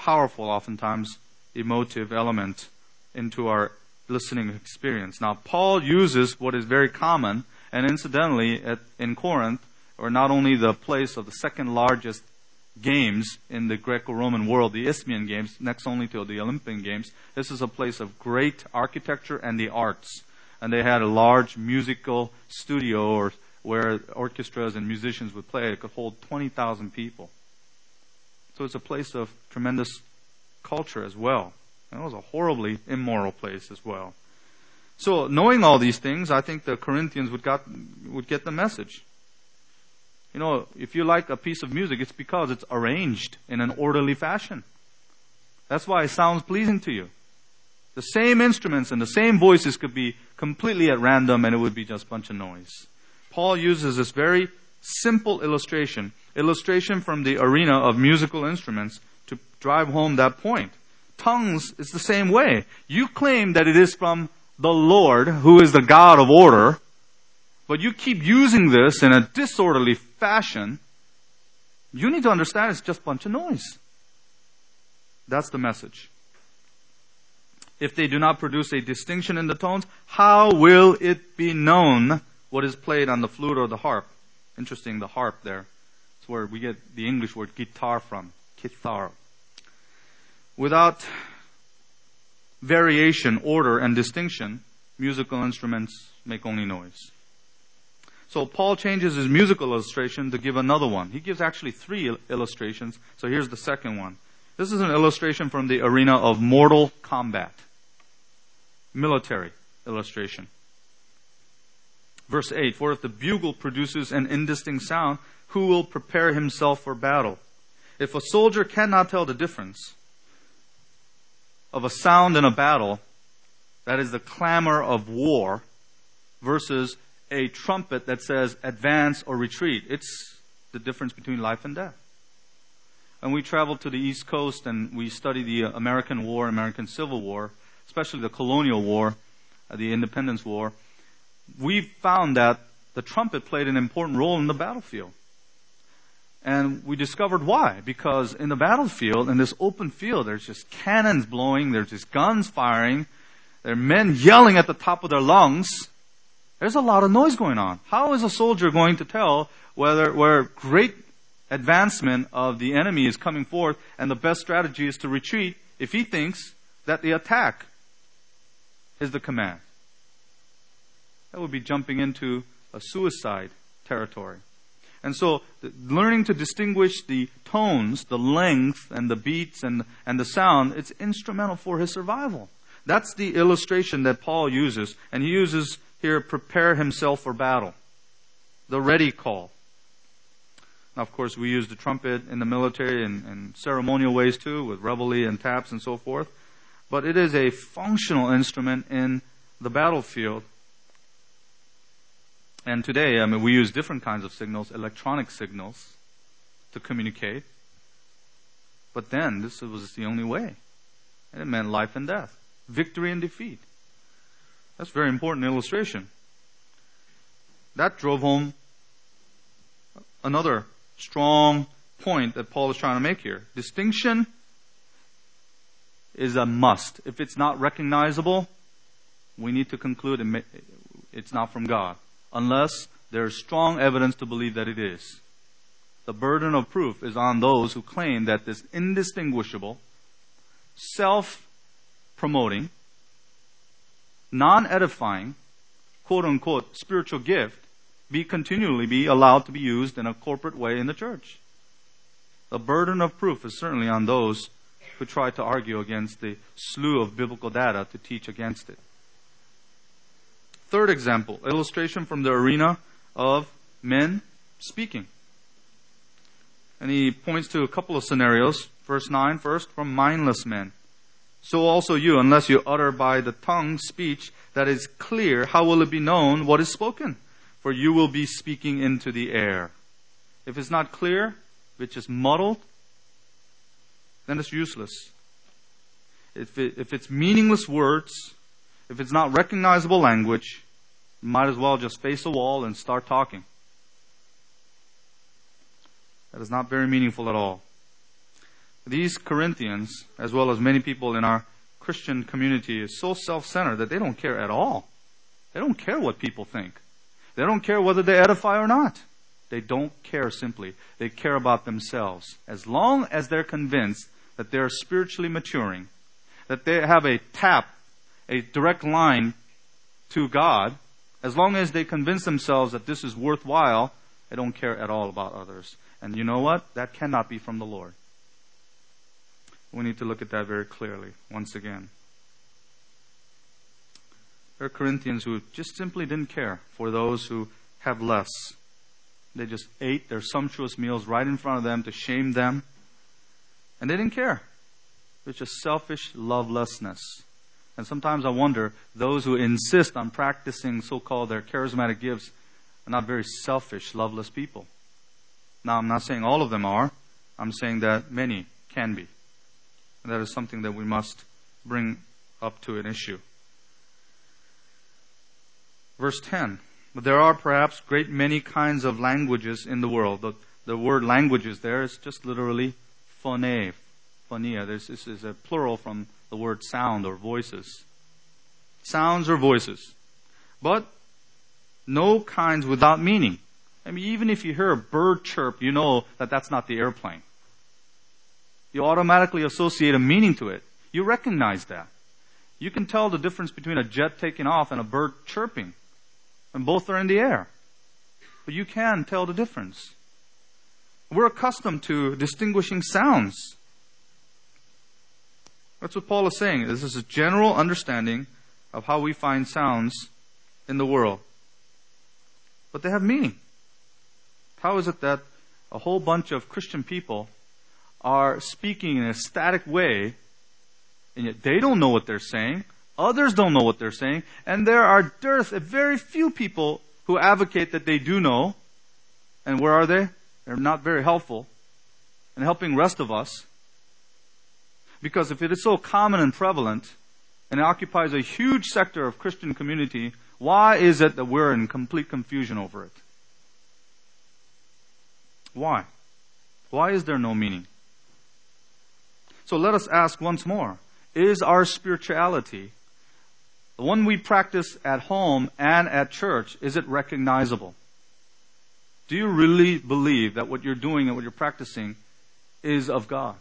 powerful, oftentimes emotive element into our listening experience. Now, Paul uses what is very common, and incidentally, at, in Corinth, or not only the place of the second largest games in the Greco-Roman world, the Isthmian Games, next only to the Olympian Games, this is a place of great architecture and the arts. And they had a large musical studio or where orchestras and musicians would play. It could hold twenty thousand people. So it's a place of tremendous culture as well. And it was a horribly immoral place as well. So knowing all these things, I think the Corinthians would got would get the message. You know, if you like a piece of music, it's because it's arranged in an orderly fashion. That's why it sounds pleasing to you. The same instruments and the same voices could be completely at random and it would be just a bunch of noise. Paul uses this very simple illustration, illustration from the arena of musical instruments to drive home that point. Tongues is the same way. You claim that it is from the Lord, who is the God of order, but you keep using this in a disorderly fashion. You need to understand it's just a bunch of noise. That's the message. If they do not produce a distinction in the tones, how will it be known what is played on the flute or the harp? Interesting, the harp there. It's where we get the English word guitar from. Guitar. Without variation, order, and distinction, musical instruments make only noise. So Paul changes his musical illustration to give another one. He gives actually three illustrations. So here's the second one. This is an illustration from the arena of mortal combat. Military illustration. Verse eight, for if the bugle produces an indistinct sound, who will prepare himself for battle? If a soldier cannot tell the difference of a sound in a battle, that is the clamor of war, versus a trumpet that says advance or retreat. It's the difference between life and death. And we traveled to the East Coast and we studied the American War, American Civil War, especially the Colonial War, the Independence War. We found that the trumpet played an important role in the battlefield. And we discovered why. Because in the battlefield, in this open field, there's just cannons blowing, there's just guns firing, there are men yelling at the top of their lungs. There's a lot of noise going on. How is a soldier going to tell whether where great advancement of the enemy is coming forth and the best strategy is to retreat if he thinks that the attack is the command? That would be jumping into a suicide territory. And so, learning to distinguish the tones, the length, and the beats, and, and the sound, it's instrumental for his survival. That's the illustration that Paul uses. And he uses here, prepare himself for battle. The ready call. Now, of course, we use the trumpet in the military and, and ceremonial ways too, with reveille and taps and so forth. But it is a functional instrument in the battlefield. And today, I mean, we use different kinds of signals, electronic signals, to communicate. But then, this was the only way. And it meant life and death, victory and defeat. That's a very important illustration. That drove home another strong point that Paul is trying to make here. Distinction is a must. If it's not recognizable, we need to conclude it's not from God, unless there's strong evidence to believe that it is. The burden of proof is on those who claim that this indistinguishable, self-promoting, non-edifying, quote-unquote, spiritual gift be continually be allowed to be used in a corporate way in the church. The burden of proof is certainly on those who try to argue against the slew of biblical data to teach against it. Third example, illustration from the arena of men speaking. And he points to a couple of scenarios. Verse nine, first, from mindless men. So also you, unless you utter by the tongue speech that is clear, how will it be known what is spoken? For you will be speaking into the air. If it's not clear, which is muddled, then it's useless. If, it, if it's meaningless words, if it's not recognizable language, you might as well just face a wall and start talking. That is not very meaningful at all. these Corinthians, as well as many people in our Christian community, is so self-centered that they don't care at all. They don't care what people think. They don't care whether they edify or not. They don't care simply. They care about themselves. As long as they're convinced that they're spiritually maturing, that they have a tap, a direct line to God, as long as they convince themselves that this is worthwhile, they don't care at all about others. And you know what? That cannot be from the Lord. We need to look at that very clearly once again. There are Corinthians who just simply didn't care for those who have less. They just ate their sumptuous meals right in front of them to shame them. And they didn't care. It's just selfish lovelessness. And sometimes I wonder, those who insist on practicing so-called their charismatic gifts are not very selfish, loveless people. Now, I'm not saying all of them are. I'm saying that many can be. And that is something that we must bring up to an issue. Verse ten. But there are perhaps great many kinds of languages in the world. The, the word languages there is just literally phone, phonia. This, this is a plural from the word sound or voices. Sounds or voices. But no kinds without meaning. I mean, even if you hear a bird chirp, you know that that's not the airplane. You automatically associate a meaning to it. You recognize that. You can tell the difference between a jet taking off and a bird chirping. And both are in the air. But you can tell the difference. We're accustomed to distinguishing sounds. That's what Paul is saying. This is a general understanding of how we find sounds in the world. But they have meaning. How is it that a whole bunch of Christian people are speaking in a static way, and yet they don't know what they're saying, others don't know what they're saying, and there are dearth, very few people who advocate that they do know, and where are they? They're not very helpful in helping rest of us. Because if it is so common and prevalent, and it occupies a huge sector of Christian community, why is it that we're in complete confusion over it? Why? Why is there no meaning? So let us ask once more, is our spirituality, the one we practice at home and at church, is it recognizable? Do you really believe that what you're doing and what you're practicing is of God?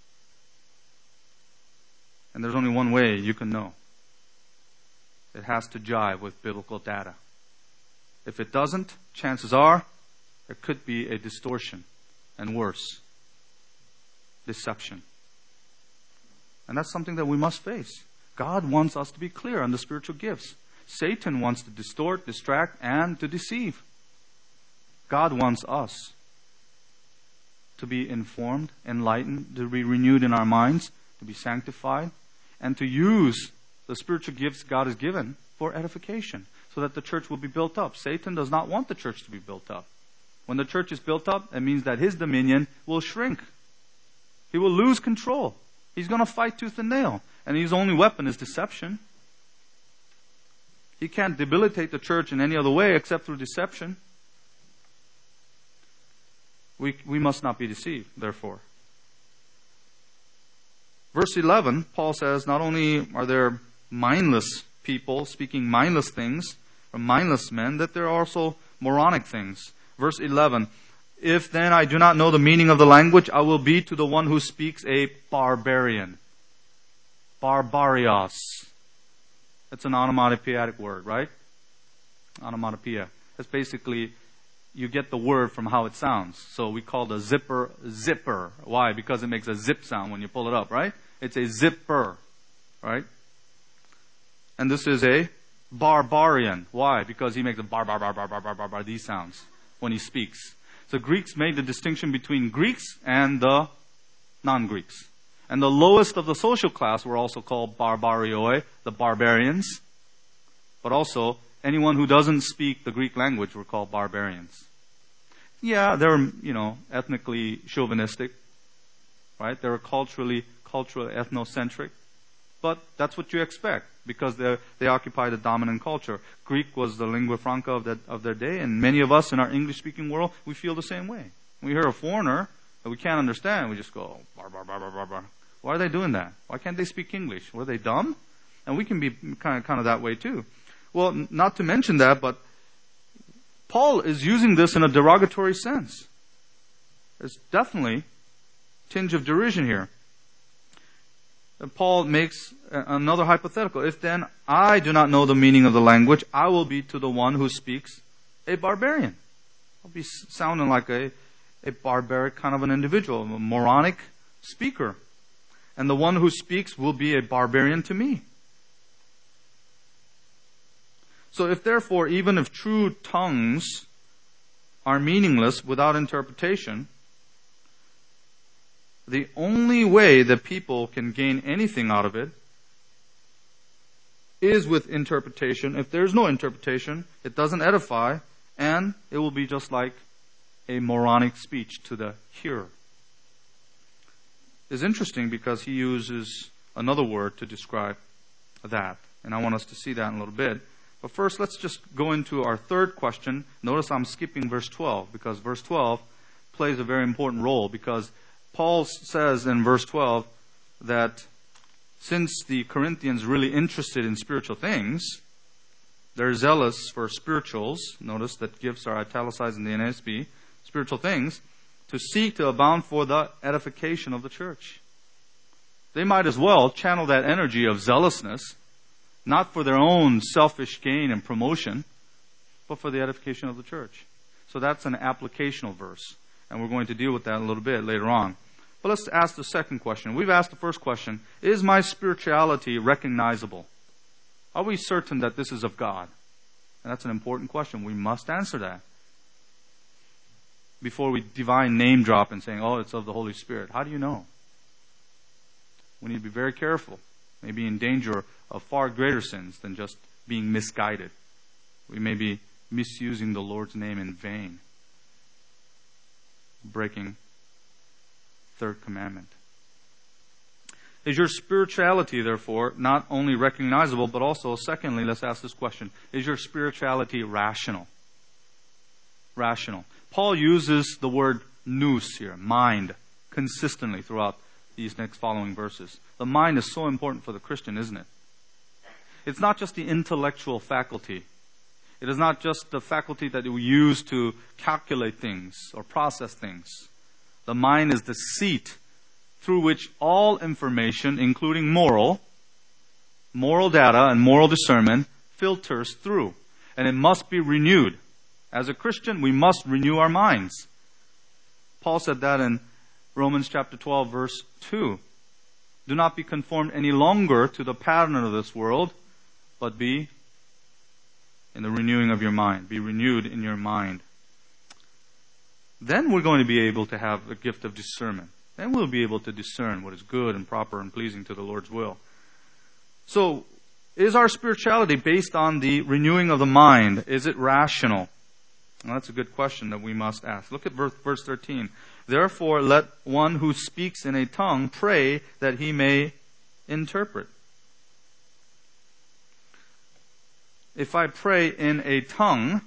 And there's only one way you can know. It has to jive with biblical data. If it doesn't, chances are there could be a distortion, and worse, deception. And that's something that we must face. God wants us to be clear on the spiritual gifts. Satan wants to distort, distract, and to deceive. God wants us to be informed, enlightened, to be renewed in our minds, to be sanctified, and to use the spiritual gifts God has given for edification, so that the church will be built up. Satan does not want the church to be built up. When the church is built up, it means that his dominion will shrink. He will lose control. He's going to fight tooth and nail. And his only weapon is deception. He can't debilitate the church in any other way except through deception. We, we must not be deceived, therefore. Verse eleven, Paul says, not only are there mindless people speaking mindless things, or mindless men, that there are also moronic things. Verse eleven, if then I do not know the meaning of the language, I will be to the one who speaks a barbarian. Barbarios. It's an onomatopoeic word, right? Onomatopoeia. It's basically, you get the word from how it sounds. So we call the zipper, zipper. Why? Because it makes a zip sound when you pull it up, right? It's a zipper, right? And this is a barbarian. Why? Because he makes a bar, bar, bar, bar, bar, bar, bar, bar, these sounds when he speaks. So Greeks made the distinction between Greeks and the non-Greeks. And the lowest of the social class were also called barbarioi, the barbarians. But also, anyone who doesn't speak the Greek language were called barbarians. Yeah, they were, you know, ethnically chauvinistic, right? They were culturally, culturally ethnocentric. But that's what you expect, because they they occupy the dominant culture. Greek was the lingua franca of, that, of their day, and many of us in our English-speaking world, we feel the same way. When we hear a foreigner that we can't understand. We just go, bar, bar, bar, bar, bar, bar. Why are they doing that? Why can't they speak English? Were they dumb? And we can be kind of, kind of that way too. Well, n- not to mention that, but Paul is using this in a derogatory sense. There's definitely a tinge of derision here. And Paul makes another hypothetical. If then I do not know the meaning of the language, I will be to the one who speaks a barbarian. I'll be sounding like a, a barbaric kind of an individual, a moronic speaker. And the one who speaks will be a barbarian to me. So if therefore, even if true tongues are meaningless without interpretation, the only way that people can gain anything out of it is with interpretation. If there's no interpretation, it doesn't edify, and it will be just like a moronic speech to the hearer. It's interesting because he uses another word to describe that, and I want us to see that in a little bit. But first, let's just go into our third question. Notice I'm skipping verse twelve, because verse twelve plays a very important role, because Paul says in verse twelve that since the Corinthians really interested in spiritual things, they're zealous for spirituals. Notice that gifts are italicized in the N A S B. Spiritual things, to seek to abound for the edification of the church. They might as well channel that energy of zealousness, not for their own selfish gain and promotion, but for the edification of the church. So that's an applicational verse. And we're going to deal with that a little bit later on. But let's ask the second question. We've asked the first question, is my spirituality recognizable? Are we certain that this is of God? And that's an important question. We must answer that before we divine name drop and saying, oh, it's of the Holy Spirit. How do you know? We need to be very careful. May be in danger of far greater sins than just being misguided. We may be misusing the Lord's name in vain, breaking third commandment. Is your spirituality, therefore, not only recognizable, but also, secondly, let's ask this question, is your spirituality rational? Rational. Paul uses the word nous here, mind, consistently throughout these next following verses. The mind is so important for the Christian, isn't it? It's not just the intellectual faculty. It is not just the faculty that we use to calculate things or process things. The mind is the seat through which all information, including moral, moral data and moral discernment, filters through. And it must be renewed. As a Christian, we must renew our minds. Paul said that in Romans chapter twelve, verse two. Do not be conformed any longer to the pattern of this world, but be in the renewing of your mind. Be renewed in your mind. Then we're going to be able to have the gift of discernment. Then we'll be able to discern what is good and proper and pleasing to the Lord's will. So, is our spirituality based on the renewing of the mind? Is it rational? Well, that's a good question that we must ask. Look at verse, verse thirteen. Therefore, let one who speaks in a tongue pray that he may interpret. If I pray in a tongue,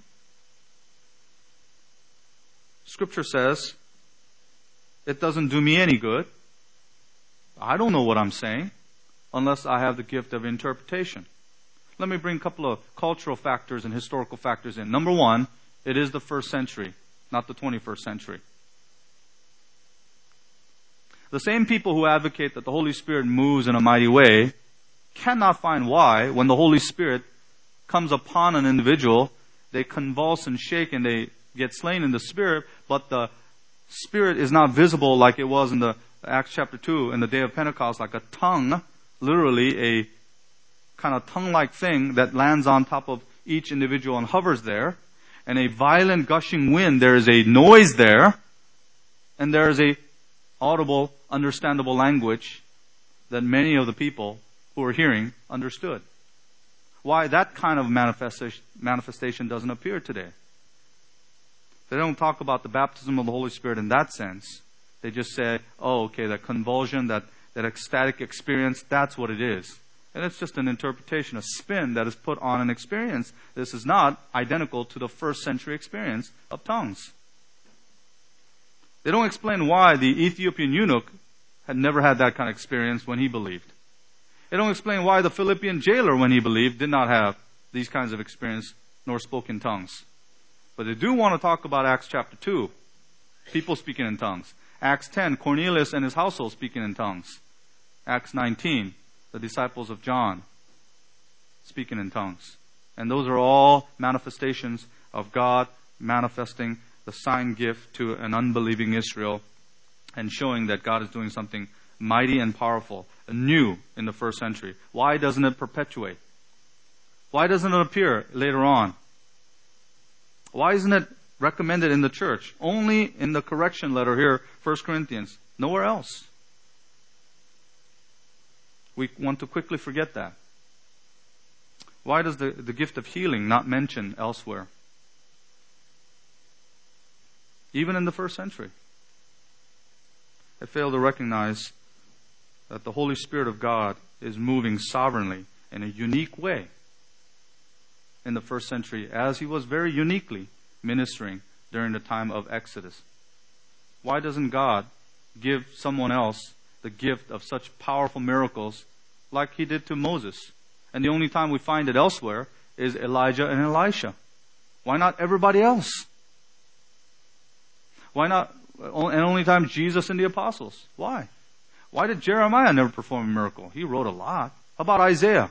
Scripture says, it doesn't do me any good. I don't know what I'm saying unless I have the gift of interpretation. Let me bring a couple of cultural factors and historical factors in. Number one, it is the first century, not the twenty-first century. The same people who advocate that the Holy Spirit moves in a mighty way cannot find why, when the Holy Spirit comes upon an individual, they convulse and shake and they get slain in the Spirit, but the Spirit is not visible like it was in the Acts chapter two in the day of Pentecost, like a tongue, literally a kind of tongue-like thing that lands on top of each individual and hovers there. And a violent gushing wind, there is a noise there, and there is a audible, understandable language that many of the people who are hearing understood. Why that kind of manifestation, manifestation doesn't appear today. They don't talk about the baptism of the Holy Spirit in that sense. They just say, oh, okay, that convulsion, that, that ecstatic experience, that's what it is. And it's just an interpretation, a spin that is put on an experience. This is not identical to the first century experience of tongues. They don't explain why the Ethiopian eunuch had never had that kind of experience when he believed. They don't explain why the Philippian jailer, when he believed, did not have these kinds of experience nor spoke in tongues. But they do want to talk about Acts chapter two, people speaking in tongues. Acts ten, Cornelius and his household speaking in tongues. Acts nineteen, the disciples of John speaking in tongues. And those are all manifestations of God manifesting the sign gift to an unbelieving Israel and showing that God is doing something mighty and powerful, new in the first century. Why doesn't it perpetuate? Why doesn't it appear later on? Why isn't it recommended in the church? Only in the correction letter here, First Corinthians. Nowhere else. We want to quickly forget that. Why does the, the gift of healing not mention elsewhere? Even in the first century. They fail to recognize that the Holy Spirit of God is moving sovereignly in a unique way in the first century, as He was very uniquely ministering during the time of Exodus. Why doesn't God give someone else the gift of such powerful miracles like He did to Moses? And the only time we find it elsewhere is Elijah and Elisha. Why not everybody else? Why not, and only time Jesus and the apostles? Why? Why did Jeremiah never perform a miracle? He wrote a lot. How about Isaiah?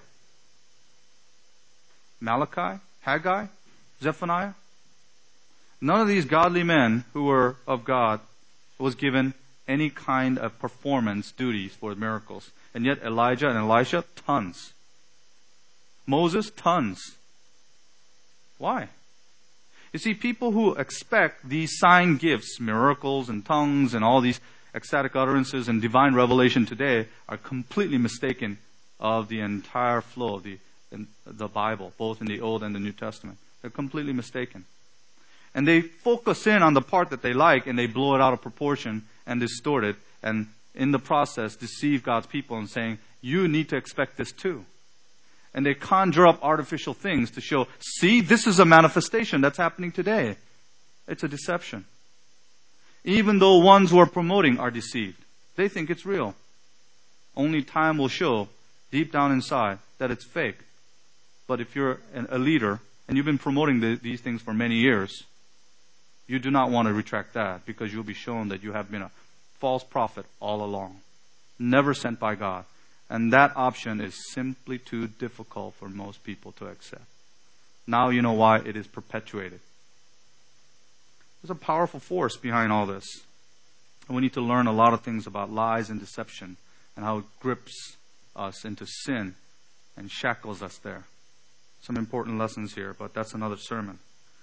Malachi? Haggai? Zephaniah? None of these godly men who were of God was given any kind of performance duties for miracles. And yet Elijah and Elisha, tons. Moses, tons. Why? You see, people who expect these sign gifts, miracles and tongues and all these ecstatic utterances and divine revelation today are completely mistaken of the entire flow of the, in the Bible, both in the Old and the New Testament. They're completely mistaken. And they focus in on the part that they like and they blow it out of proportion and distort it and in the process deceive God's people and saying, you need to expect this too. And they conjure up artificial things to show, see, this is a manifestation that's happening today. It's a deception. Even though ones who are promoting are deceived. They think it's real. Only time will show deep down inside that it's fake. But if you're a leader and you've been promoting the, these things for many years, you do not want to retract that because you'll be shown that you have been a false prophet all along. Never sent by God. And that option is simply too difficult for most people to accept. Now you know why it is perpetuated. There's a powerful force behind all this. And we need to learn a lot of things about lies and deception and how it grips us into sin and shackles us there. Some important lessons here, but that's another sermon.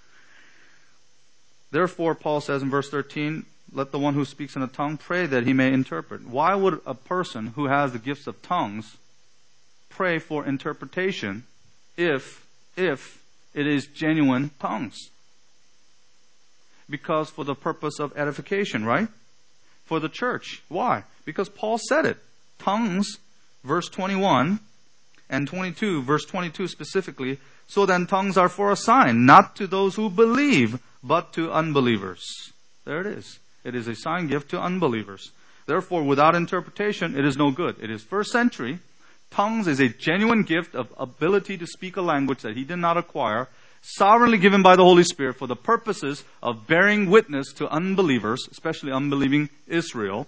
Therefore, Paul says in verse thirteen, let the one who speaks in a tongue pray that he may interpret. Why would a person who has the gifts of tongues pray for interpretation if, if it is genuine tongues? Because for the purpose of edification, right? For the church. Why? Because Paul said it. Tongues, verse twenty-one and twenty-two, verse twenty-two specifically, so then tongues are for a sign, not to those who believe, but to unbelievers. There it is. It is a sign gift to unbelievers. Therefore, without interpretation, it is no good. It is first century. Tongues is a genuine gift of ability to speak a language that he did not acquire, sovereignly given by the Holy Spirit for the purposes of bearing witness to unbelievers, especially unbelieving Israel.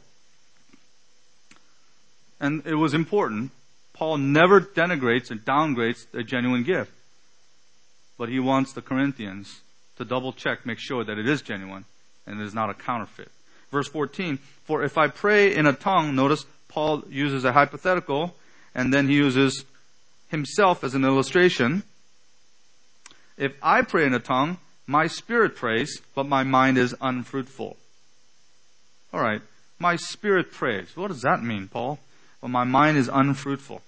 And it was important. Paul never denigrates and downgrades a genuine gift. But he wants the Corinthians to double check, make sure that it is genuine and it is not a counterfeit. Verse fourteen, for if I pray in a tongue, notice Paul uses a hypothetical and then he uses himself as an illustration. If I pray in a tongue, my spirit prays, but my mind is unfruitful. All right, my spirit prays. What does that mean, Paul? Well, my mind is unfruitful.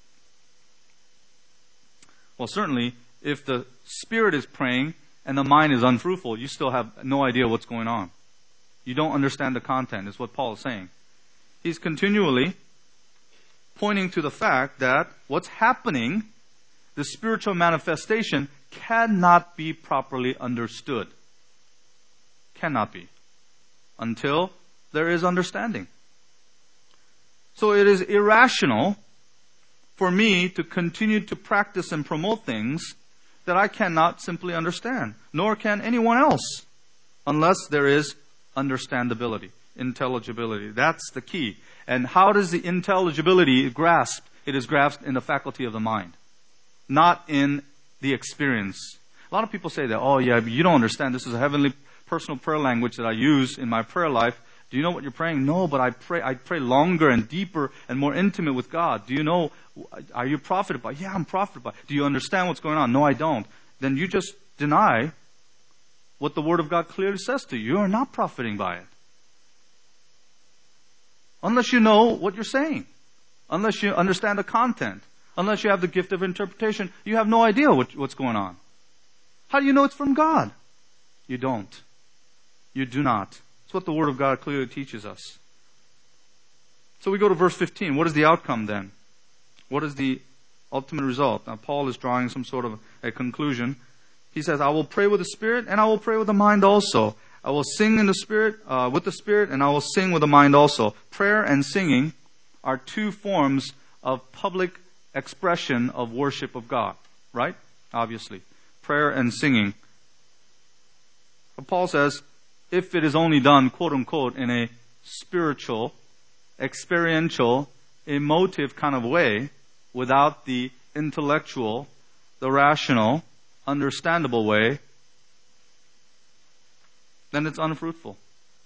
Well, certainly, if the spirit is praying and the mind is unfruitful, you still have no idea what's going on. You don't understand the content, is what Paul is saying. He's continually pointing to the fact that what's happening, the spiritual manifestation, cannot be properly understood. Cannot be. until there is understanding. So it is irrational for me to continue to practice and promote things that I cannot simply understand, nor can anyone else, unless there is understandability, intelligibility. That's the key. And how does the intelligibility grasp? It is grasped in the faculty of the mind, not in the experience. A lot of people say that, oh yeah, but you don't understand. This is a heavenly personal prayer language that I use in my prayer life. Do you know what you're praying? No, but I pray, I pray longer and deeper and more intimate with God. Do you know, are you profited by? Yeah, I'm profited by. Do you understand what's going on? No, I don't. Then you just deny what the Word of God clearly says to you. You are not profiting by it. Unless you know what you're saying. Unless you understand the content. Unless you have the gift of interpretation, you have no idea what, what's going on. How do you know it's from God? You don't. You do not. That's what the Word of God clearly teaches us. So we go to verse fifteen. What is the outcome then? What is the ultimate result? Now Paul is drawing some sort of a conclusion. He says, I will pray with the Spirit and I will pray with the mind also. I will sing in the Spirit, uh, with the Spirit, and I will sing with the mind also. Prayer and singing are two forms of public expression of worship of God. Right? Obviously. Prayer and singing. But Paul says, if it is only done, quote unquote, in a spiritual, experiential, emotive kind of way, without the intellectual, the rational, understandable way, then it's unfruitful.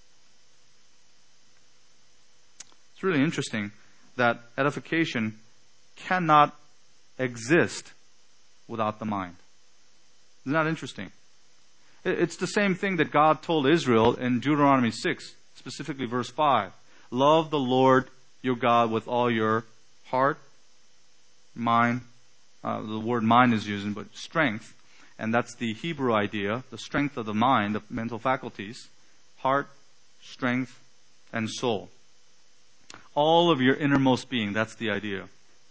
It's really interesting that edification cannot exist without the mind. Isn't that interesting? It's the same thing that God told Israel in Deuteronomy six, specifically verse five. Love the Lord your God with all your heart, mind, uh, the word mind is used, but strength, and that's the Hebrew idea, the strength of the mind, the mental faculties, heart, strength, and soul. All of your innermost being, that's the idea.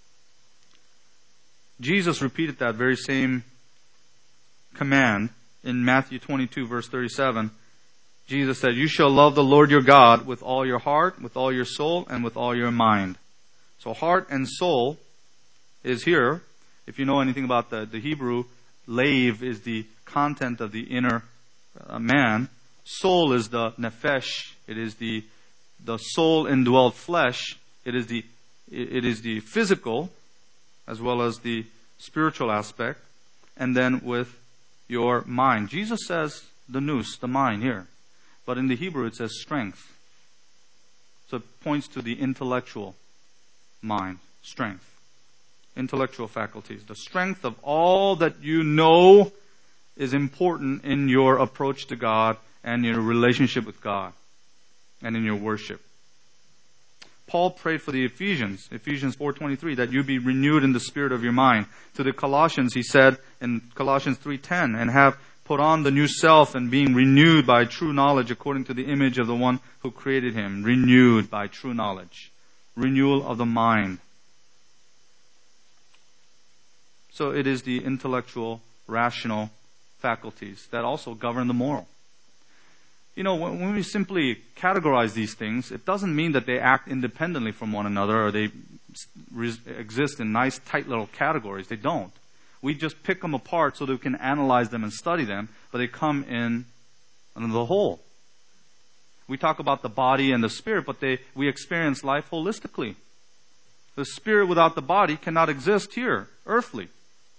Jesus repeated that very same command in Matthew twenty-two, verse thirty-seven. Jesus said, you shall love the Lord your God with all your heart, with all your soul, and with all your mind. So heart and soul is here. If you know anything about the, the Hebrew, lave is the content of the inner uh, man. Soul is the nephesh. It is the the soul indwelled flesh. It is the it is the physical as well as the spiritual aspect. And then with your mind. Jesus says the nous, the mind here. But in the Hebrew it says strength. So it points to the intellectual mind, strength. Intellectual faculties. The strength of all that you know is important in your approach to God and your relationship with God and in your worship. Paul prayed for the Ephesians, Ephesians four twenty-three, that you be renewed in the spirit of your mind. To the Colossians, he said in Colossians three ten, and have put on the new self and being renewed by true knowledge according to the image of the one who created him. Renewed by true knowledge. Renewal of the mind. So it is the intellectual, rational faculties that also govern the moral. You know, when we simply categorize these things, it doesn't mean that they act independently from one another or they exist in nice, tight little categories. They don't. We just pick them apart so that we can analyze them and study them, but they come in, in the whole. We talk about the body and the spirit, but they we experience life holistically. The spirit without the body cannot exist here, earthly.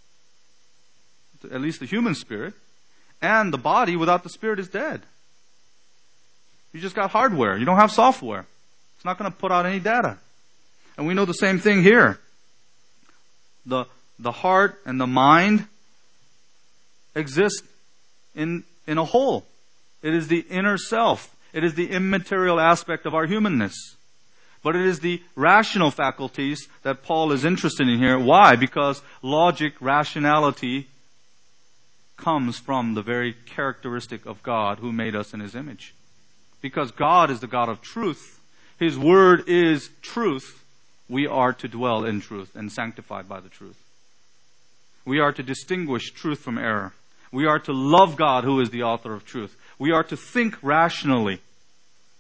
At least the human spirit. And the body without the spirit is dead. You just got hardware. You don't have software. It's not going to put out any data. And we know the same thing here. The, the heart and the mind exist in, in a whole. It is the inner self. It is the immaterial aspect of our humanness. But it is the rational faculties that Paul is interested in here. Why? Because logic, rationality comes from the very characteristic of God who made us in His image. Because God is the God of truth. His Word is truth. We are to dwell in truth and sanctified by the truth. We are to distinguish truth from error. We are to love God who is the author of truth. We are to think rationally.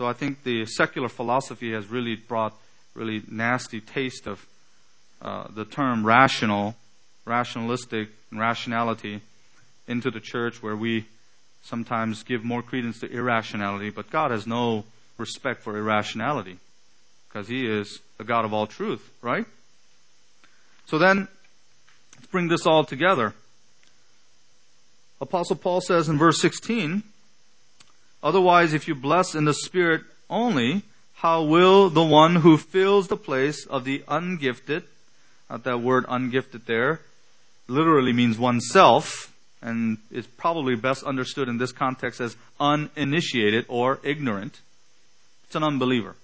So I think the secular philosophy has really brought really nasty taste of uh, the term rational, rationalistic, and rationality into the church, where we sometimes give more credence to irrationality. But God has no respect for irrationality, because He is the God of all truth, right? So then, let's bring this all together. Apostle Paul says in verse sixteen, otherwise, if you bless in the Spirit only, how will the one who fills the place of the ungifted, not that word ungifted there, literally means oneself, and is probably best understood in this context as uninitiated or ignorant. It's an unbeliever.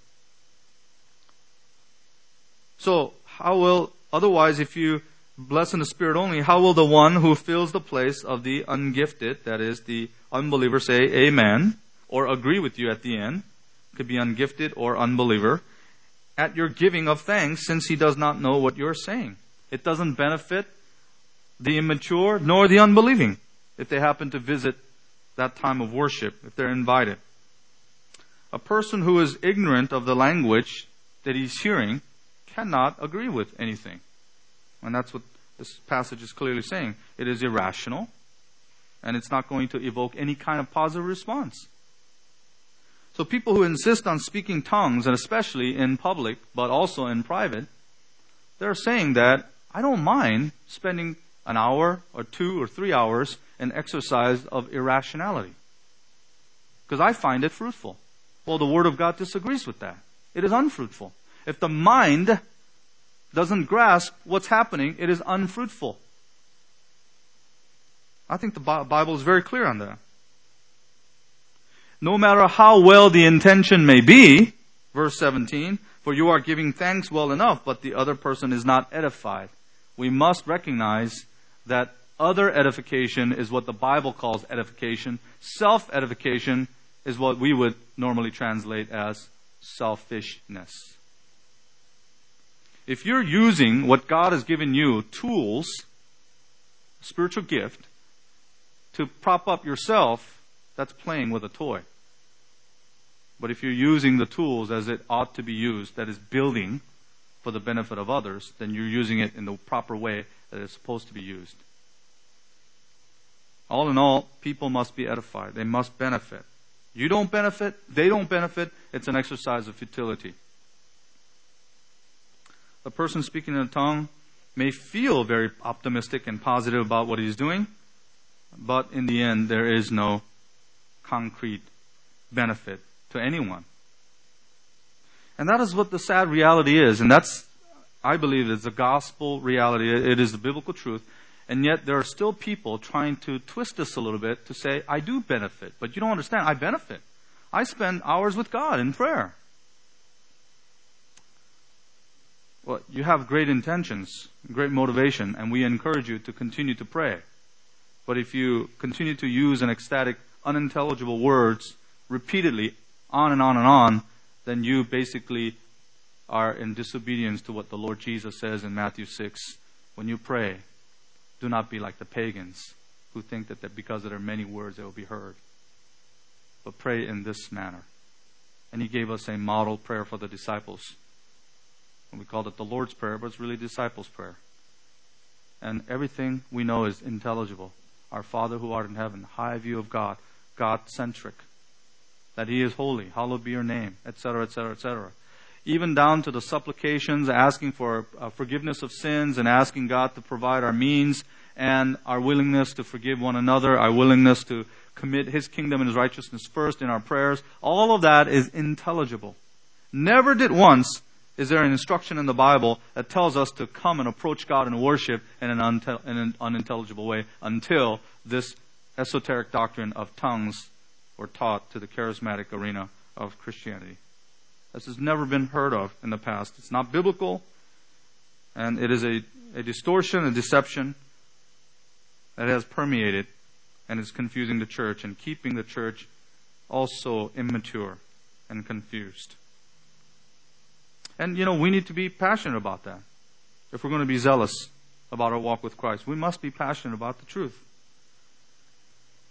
So, how will, otherwise, if you bless in the Spirit only, how will the one who fills the place of the ungifted, that is, the unbeliever, say amen, or agree with you at the end? Could be ungifted or unbeliever, at your giving of thanks, since he does not know what you're saying. It doesn't benefit the immature nor the unbelieving if they happen to visit that time of worship, if they're invited. A person who is ignorant of the language that he's hearing cannot agree with anything. And that's what this passage is clearly saying. It is irrational, and it's not going to evoke any kind of positive response. So people who insist on speaking tongues, and especially in public, but also in private, they're saying that I don't mind spending an hour or two or three hours in exercise of irrationality, because I find it fruitful. Well, the Word of God disagrees with that. It is unfruitful. If the mind doesn't grasp what's happening, it is unfruitful. I think the Bible is very clear on that. No matter how well the intention may be, verse seventeen, for you are giving thanks well enough, but the other person is not edified. We must recognize that other edification is what the Bible calls edification. Self-edification is what we would normally translate as selfishness. If you're using what God has given you, tools, spiritual gift, to prop up yourself, that's playing with a toy. But if you're using the tools as it ought to be used, that is building for the benefit of others, then you're using it in the proper way that it's supposed to be used. All in all, people must be edified. They must benefit. You don't benefit, they don't benefit, it's an exercise of futility. The person speaking in a tongue may feel very optimistic and positive about what he's doing, but in the end, there is no concrete benefit to anyone. And that is what the sad reality is. And that's, I believe, is the gospel reality. It is the biblical truth. And yet there are still people trying to twist this a little bit to say, I do benefit. But you don't understand. I benefit. I spend hours with God in prayer. Well, you have great intentions, great motivation, and we encourage you to continue to pray. But if you continue to use an ecstatic, unintelligible words repeatedly, on and on and on, then you basically are in disobedience to what the Lord Jesus says in Matthew six. When you pray, do not be like the pagans who think that, that because of their many words they will be heard. But pray in this manner. And He gave us a model prayer for the disciples. And we called it the Lord's Prayer, but it's really disciples' prayer. And everything we know is intelligible. Our Father who art in heaven, high view of God, God-centric. That He is holy, hallowed be your name, et cetera, et cetera, et cetera. Even down to the supplications, asking for uh, forgiveness of sins and asking God to provide our means and our willingness to forgive one another, our willingness to commit His kingdom and His righteousness first in our prayers. All of that is intelligible. Never did once is there an instruction in the Bible that tells us to come and approach God in worship in an, untel- in an unintelligible way until this esoteric doctrine of tongues were taught to the charismatic arena of Christianity. This has never been heard of in the past. It's not biblical, and it is a, a distortion, a deception that has permeated and is confusing the church and keeping the church also immature and confused. And, you know, we need to be passionate about that. If we're going to be zealous about our walk with Christ, we must be passionate about the truth. And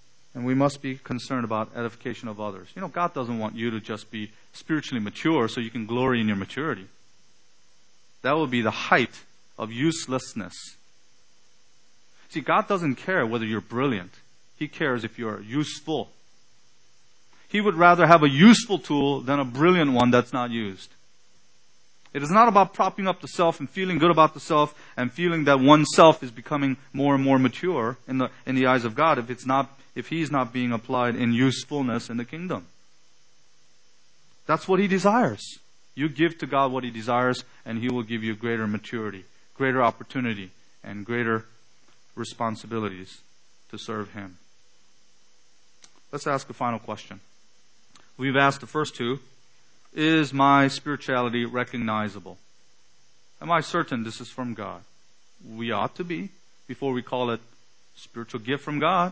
we must be concerned about edification of others. You know, God doesn't want you to just be spiritually mature so you can glory in your maturity. That would be the height of uselessness. See, God doesn't care whether you're brilliant. He cares if you're useful. He would rather have a useful tool than a brilliant one that's not used. It is not about propping up the self and feeling good about the self and feeling that oneself is becoming more and more mature in the in the eyes of God if it's not if He's not being applied in usefulness in the kingdom. That's what He desires. You give to God what He desires, and He will give you greater maturity, greater opportunity, and greater responsibilities to serve Him. Let's ask a final question. We've asked the first two. Is my spirituality recognizable? Am I certain this is from God? We ought to be before we call it spiritual gift from God.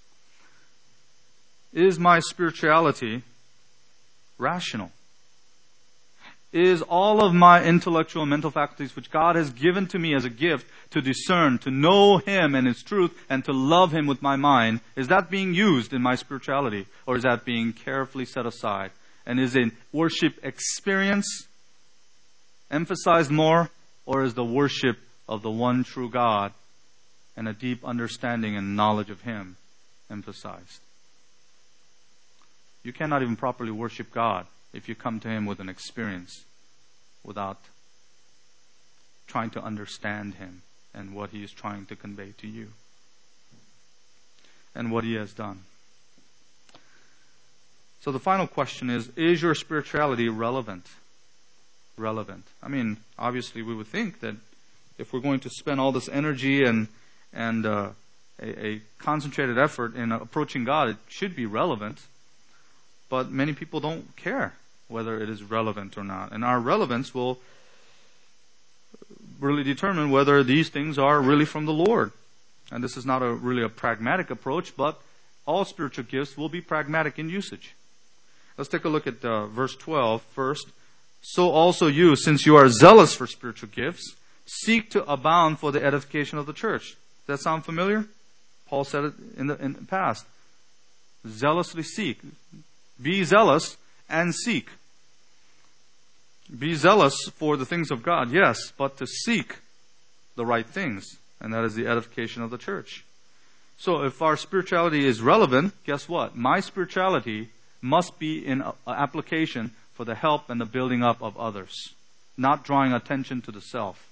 Is my spirituality rational? Is all of my intellectual and mental faculties which God has given to me as a gift to discern, to know Him and His truth, and to love Him with my mind, is that being used in my spirituality? Or is that being carefully set aside? And is a worship experience emphasized more? Or is the worship of the one true God and a deep understanding and knowledge of Him emphasized? You cannot even properly worship God if you come to Him with an experience without trying to understand Him and what He is trying to convey to you and what He has done. So the final question is, is your spirituality relevant? Relevant. I mean, obviously we would think that if we're going to spend all this energy and and uh, a, a concentrated effort in approaching God, it should be relevant. But many people don't care whether it is relevant or not. And our relevance will really determine whether these things are really from the Lord. And this is not a really a pragmatic approach, but all spiritual gifts will be pragmatic in usage. Let's take a look at uh, verse twelve first. So also you, since you are zealous for spiritual gifts, seek to abound for the edification of the church. Does that sound familiar? Paul said it in the, in the past. Zealously seek. Be zealous and seek. Be zealous for the things of God, yes, but to seek the right things. And that is the edification of the church. So if our spirituality is relevant, guess what? My spirituality must be in application for the help and the building up of others, not drawing attention to the self.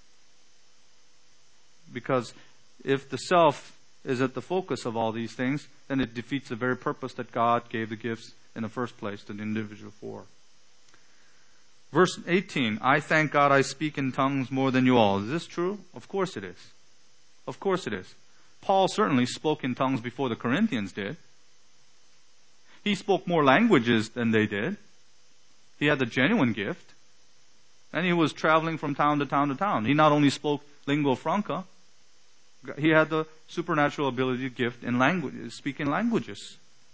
Because if the self is at the focus of all these things, then it defeats the very purpose that God gave the gifts in the first place to the individual for. Verse eighteen, I thank God I speak in tongues more than you all. Is this true? Of course it is. Of course it is. Paul certainly spoke in tongues before the Corinthians did. He spoke more languages than they did. He had the genuine gift. And he was traveling from town to town to town. He not only spoke lingua franca, he had the supernatural ability gift in language, speaking languages.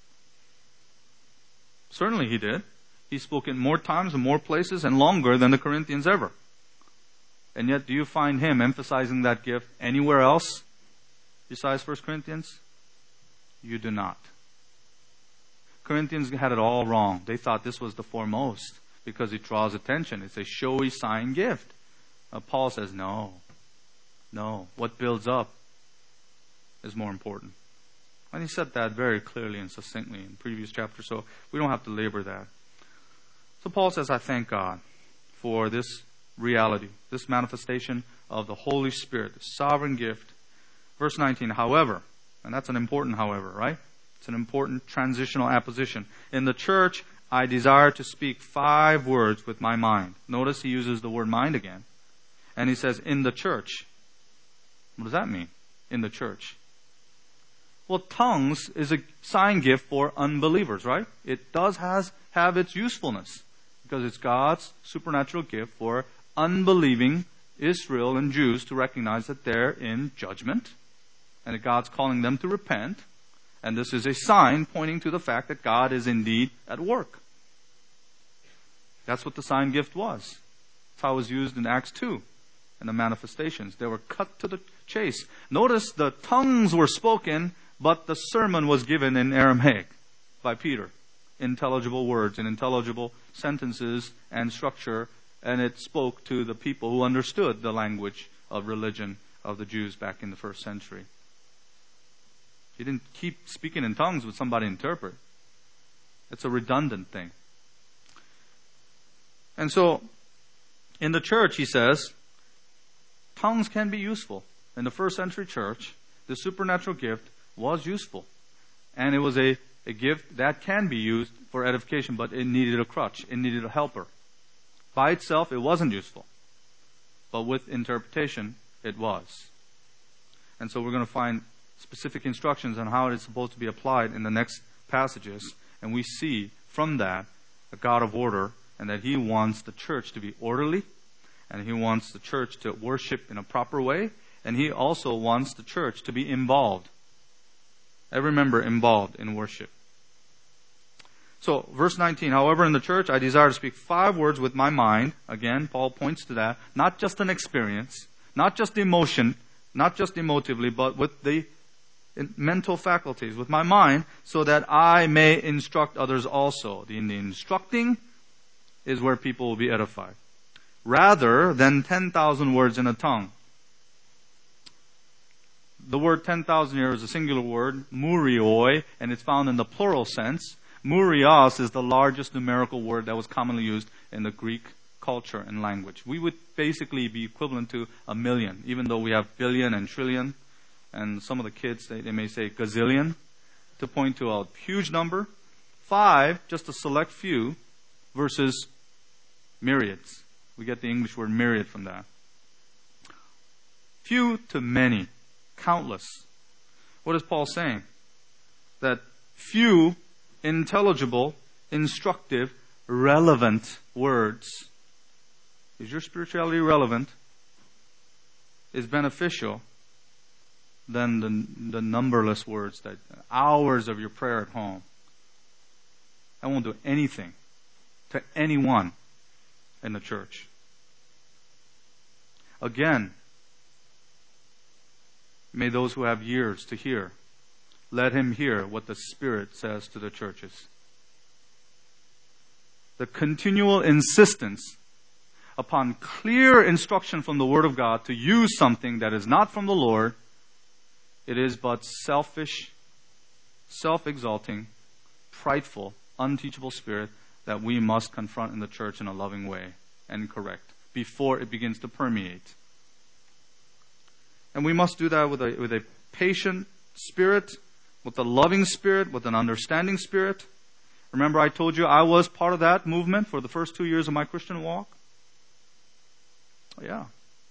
Certainly he did. He spoke in more times and more places and longer than the Corinthians ever. And yet, do you find him emphasizing that gift anywhere else besides First Corinthians? You do not. Corinthians had it all wrong. They thought this was the foremost because it draws attention. It's a showy sign gift. Uh, Paul says, no. No. What builds up is more important. And he said that very clearly and succinctly in previous chapters, so we don't have to labor that. So Paul says, I thank God for this reality, this manifestation of the Holy Spirit, the sovereign gift. Verse nineteen, however, and that's an important however, right? It's an important transitional apposition. In the church, I desire to speak five words with my mind. Notice he uses the word mind again. And he says, in the church. What does that mean? In the church. Well, tongues is a sign gift for unbelievers, right? It does has, have its usefulness because it's God's supernatural gift for unbelieving Israel and Jews to recognize that they're in judgment and that God's calling them to repent. And this is a sign pointing to the fact that God is indeed at work. That's what the sign gift was. That's how it was used in Acts two and the manifestations. They were cut to the chase. Notice the tongues were spoken, but the sermon was given in Aramaic by Peter. Intelligible words and intelligible sentences and structure, and it spoke to the people who understood the language of religion of the Jews back in the first century. He didn't keep speaking in tongues with somebody interpret. It's a redundant thing. And so, in the church, he says, tongues can be useful. In the first century church, the supernatural gift was useful. And it was a, a gift that can be used for edification, but it needed a crutch. It needed a helper. By itself, it wasn't useful. But with interpretation, it was. And so we're going to find specific instructions on how it is supposed to be applied in the next passages. And we see from that a God of order, and that He wants the church to be orderly, and He wants the church to worship in a proper way, and He also wants the church to be involved. Every member involved in worship. So, verse nineteen, however, in the church I desire to speak five words with my mind. Again, Paul points to that. Not just an experience, not just emotion, not just emotively, but with the mental faculties, with my mind, so that I may instruct others also. The, the instructing is where people will be edified. Rather than ten thousand words in a tongue. The word ten thousand here is a singular word, murioi, and it's found in the plural sense. Murios is the largest numerical word that was commonly used in the Greek culture and language. We would basically be equivalent to a million, even though we have billion and trillion. And some of the kids, they, they may say gazillion, to point to a huge number. Five, just a select few, versus myriads. We get the English word myriad from that. Few to many, countless. What is Paul saying? That few intelligible, instructive, relevant words. Is your spirituality relevant? Is beneficial? Than the, the numberless words that hours of your prayer at home. I won't do anything to anyone in the church. Again, may those who have ears to hear, let him hear what the Spirit says to the churches. The continual insistence upon clear instruction from the Word of God to use something that is not from the Lord, it is but selfish, self-exalting, prideful, unteachable spirit that we must confront in the church in a loving way and correct before it begins to permeate. And we must do that with a, with a patient spirit, with a loving spirit, with an understanding spirit. Remember I told you I was part of that movement for the first two years of my Christian walk? Yeah.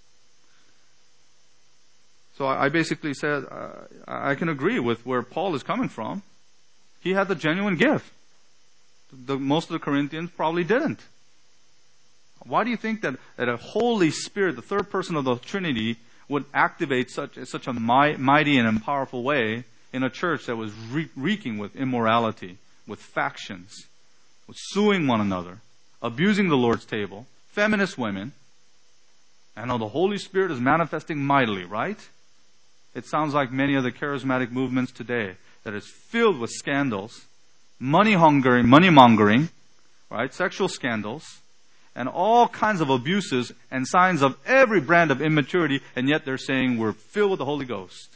So I basically said, uh, I can agree with where Paul is coming from. He had the genuine gift. The, most of the Corinthians probably didn't. Why do you think that, that a Holy Spirit, the third person of the Trinity, would activate such, such a mi- mighty and powerful way in a church that was re- reeking with immorality, with factions, with suing one another, abusing the Lord's table, feminist women? I know the Holy Spirit is manifesting mightily, right? It sounds like many of the charismatic movements today that is filled with scandals, money hungering, money mongering, right? Sexual scandals, and all kinds of abuses and signs of every brand of immaturity, and yet they're saying we're filled with the Holy Ghost.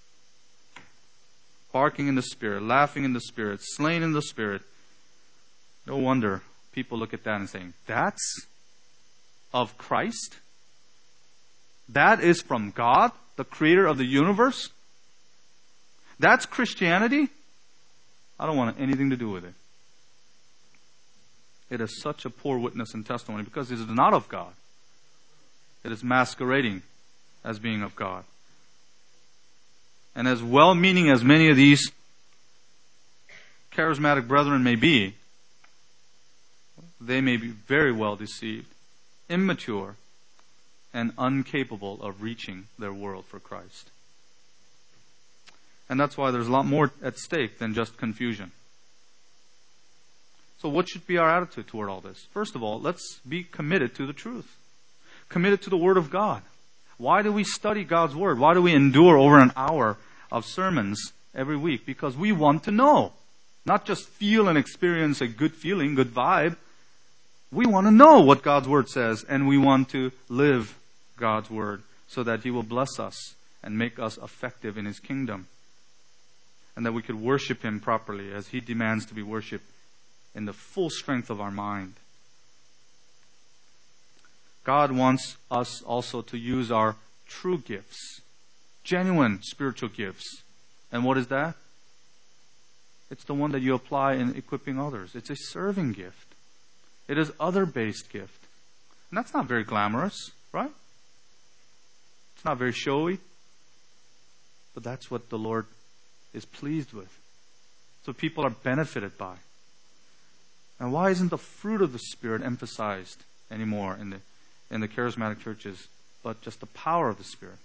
Barking in the Spirit, laughing in the Spirit, slain in the Spirit. No wonder people look at that and saying, that's of Christ? That is from God, the creator of the universe? That's Christianity? I don't want anything to do with it. It is such a poor witness and testimony because it is not of God. It is masquerading as being of God. And as well-meaning as many of these charismatic brethren may be, they may be very well deceived, immature, and incapable of reaching their world for Christ. And that's why there's a lot more at stake than just confusion. So what should be our attitude toward all this? First of all, let's be committed to the truth. Committed to the Word of God. Why do we study God's Word? Why do we endure over an hour of sermons every week because we want to know. Not just feel and experience a good feeling, good vibe. We want to know what God's Word says, and we want to live God's Word so that He will bless us and make us effective in His kingdom. And that we could worship Him properly as He demands to be worshipped in the full strength of our mind. God wants us also to use our true gifts, genuine spiritual gifts. And what is that? It's the one that you apply in equipping others. It's a serving gift. It is other-based gift. And that's not very glamorous, right? It's not very showy. But that's what the Lord is pleased with. So people are benefited by. And why isn't the fruit of the Spirit emphasized anymore in the in the charismatic churches, but just the power of the Spirit?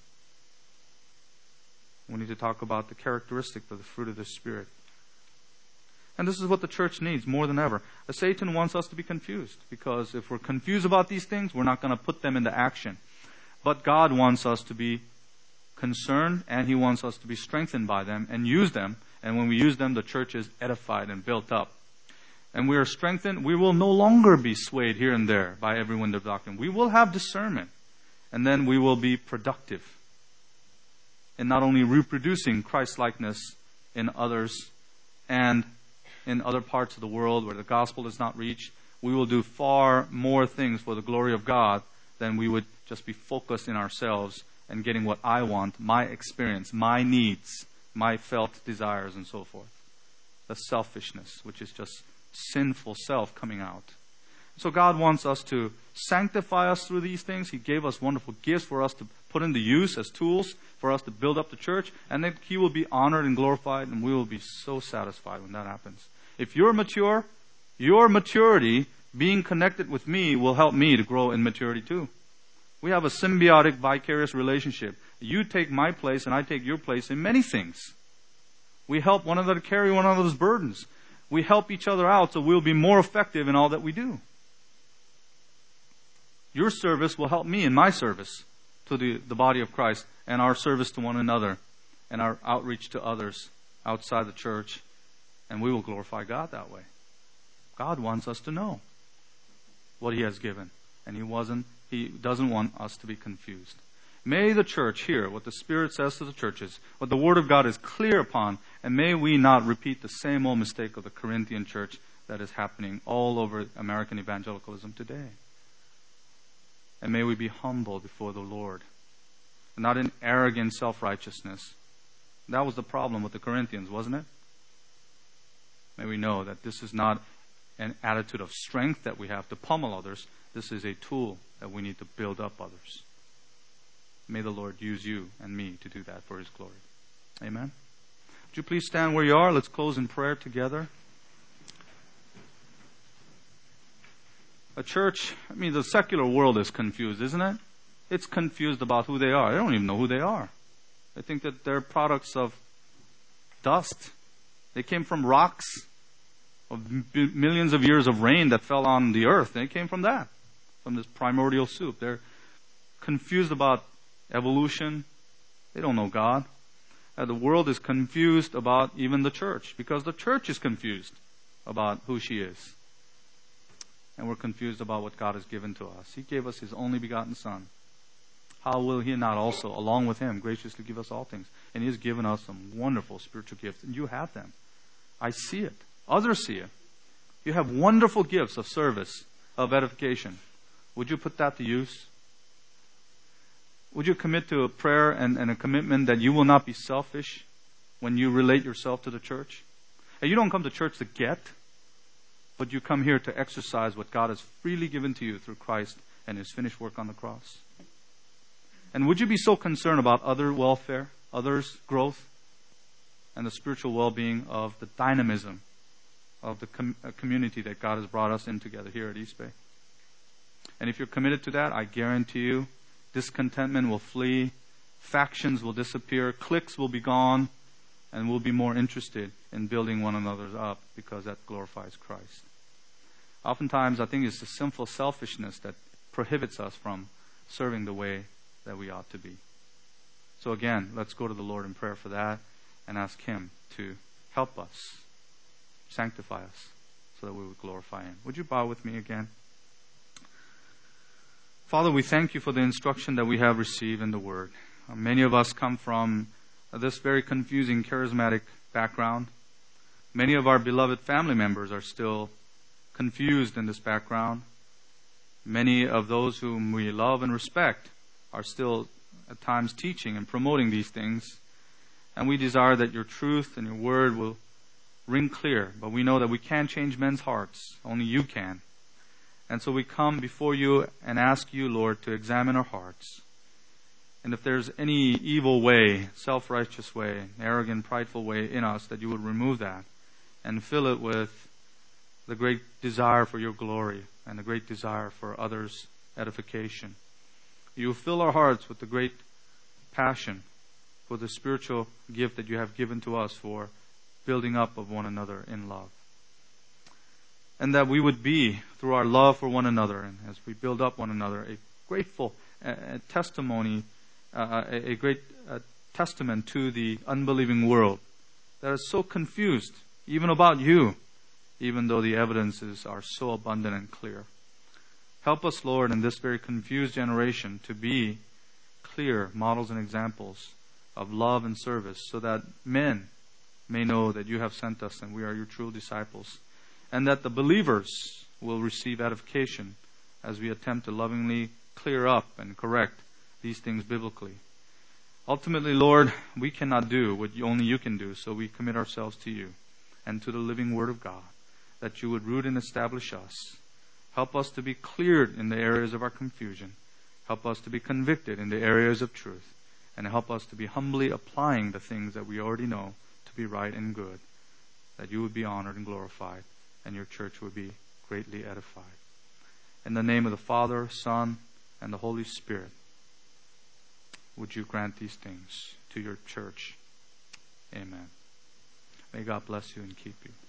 We need to talk about the characteristic of the fruit of the Spirit. And this is what the church needs more than ever. Satan wants us to be confused, because if we're confused about these things, we're not going to put them into action. But God wants us to be concerned, and He wants us to be strengthened by them and use them. And when we use them, the church is edified and built up. And we are strengthened. We will no longer be swayed here and there by every wind of doctrine. We will have discernment. And then we will be productive in not only reproducing Christ-likeness in others and in other parts of the world where the gospel is not reached. We will do far more things for the glory of God than we would just be focused in ourselves and getting what I want, my experience, my needs, my felt desires, and so forth. The selfishness, which is just sinful self coming out. So God wants us to sanctify us through these things. He gave us wonderful gifts for us to put into use as tools for us to build up the church. And then He will be honored and glorified, and we will be so satisfied when that happens. If you're mature, your maturity, being connected with me, will help me to grow in maturity too. We have a symbiotic, vicarious relationship. You take my place and I take your place in many things. We help one another carry one another's burdens. We help each other out so we'll be more effective in all that we do. Your service will help me in my service to the, the body of Christ, and our service to one another, and our outreach to others outside the church, and we will glorify God that way. God wants us to know what He has given, and He wasn't He doesn't want us to be confused. May the church hear what the Spirit says to the churches, what the Word of God is clear upon, and may we not repeat the same old mistake of the Corinthian church that is happening all over American evangelicalism today. And may we be humble before the Lord, not in arrogant self-righteousness. That was the problem with the Corinthians, wasn't it? May we know that this is not an attitude of strength that we have to pummel others. This is a tool that we need to build up others. May the Lord use you and me to do that for His glory. Amen. Would you please stand where you are? Let's close in prayer together. A church, I mean, the secular world is confused, isn't it? It's confused about who they are. They don't even know who they are. They think that they're products of dust. They came from rocks of b- millions of years of rain that fell on the earth. They came from that, from this primordial soup. They're confused about evolution. They don't know God. Uh, the world is confused about even the church, because the church is confused about who she is. And we're confused about what God has given to us. He gave us His only begotten Son. How will He not also, along with Him, graciously give us all things? And He has given us some wonderful spiritual gifts, and you have them. I see it. Others see it. You have wonderful gifts of service, of edification. Would you put that to use? Would you commit to a prayer and, and a commitment that you will not be selfish when you relate yourself to the church? And you don't come to church to get, but you come here to exercise what God has freely given to you through Christ and His finished work on the cross. And would you be so concerned about other welfare, others' growth, and the spiritual well-being of the dynamism of the com- community that God has brought us in together here at East Bay? And if you're committed to that, I guarantee you, discontentment will flee, factions will disappear, cliques will be gone, and we'll be more interested in building one another up, because that glorifies Christ. Oftentimes, I think it's the sinful selfishness that prohibits us from serving the way that we ought to be. So again, let's go to the Lord in prayer for that. and ask Him to help us, sanctify us, so that we would glorify Him. Would you bow with me again? Father, we thank You for the instruction that we have received in the Word. Uh, many of us come from uh, this very confusing, charismatic background. Many of our beloved family members are still confused in this background. Many of those whom we love and respect are still at times teaching and promoting these things. And we desire that Your truth and Your Word will ring clear. But we know that we can't change men's hearts. Only You can. And so we come before You and ask You, Lord, to examine our hearts. And if there's any evil way, self-righteous way, arrogant, prideful way in us, that You would remove that and fill it with the great desire for Your glory and the great desire for others' edification. You fill our hearts with the great passion for the spiritual gift that You have given to us for building up of one another in love. And that we would be, through our love for one another, and as we build up one another, a grateful uh, testimony, uh, a, a great uh, testament to the unbelieving world that is so confused, even about You, even though the evidences are so abundant and clear. Help us, Lord, in this very confused generation to be clear models and examples of love and service, so that men may know that You have sent us and we are Your true disciples, and that the believers will receive edification as we attempt to lovingly clear up and correct these things biblically. Ultimately, Lord, we cannot do what only You can do, so we commit ourselves to You and to the living Word of God, that You would root and establish us. Help us to be cleared in the areas of our confusion. Help us to be convicted in the areas of truth. And help us to be humbly applying the things that we already know to be right and good, that You would be honored and glorified, and Your church would be greatly edified. In the name of the Father, Son, and the Holy Spirit, would You grant these things to Your church. Amen. May God bless you and keep you.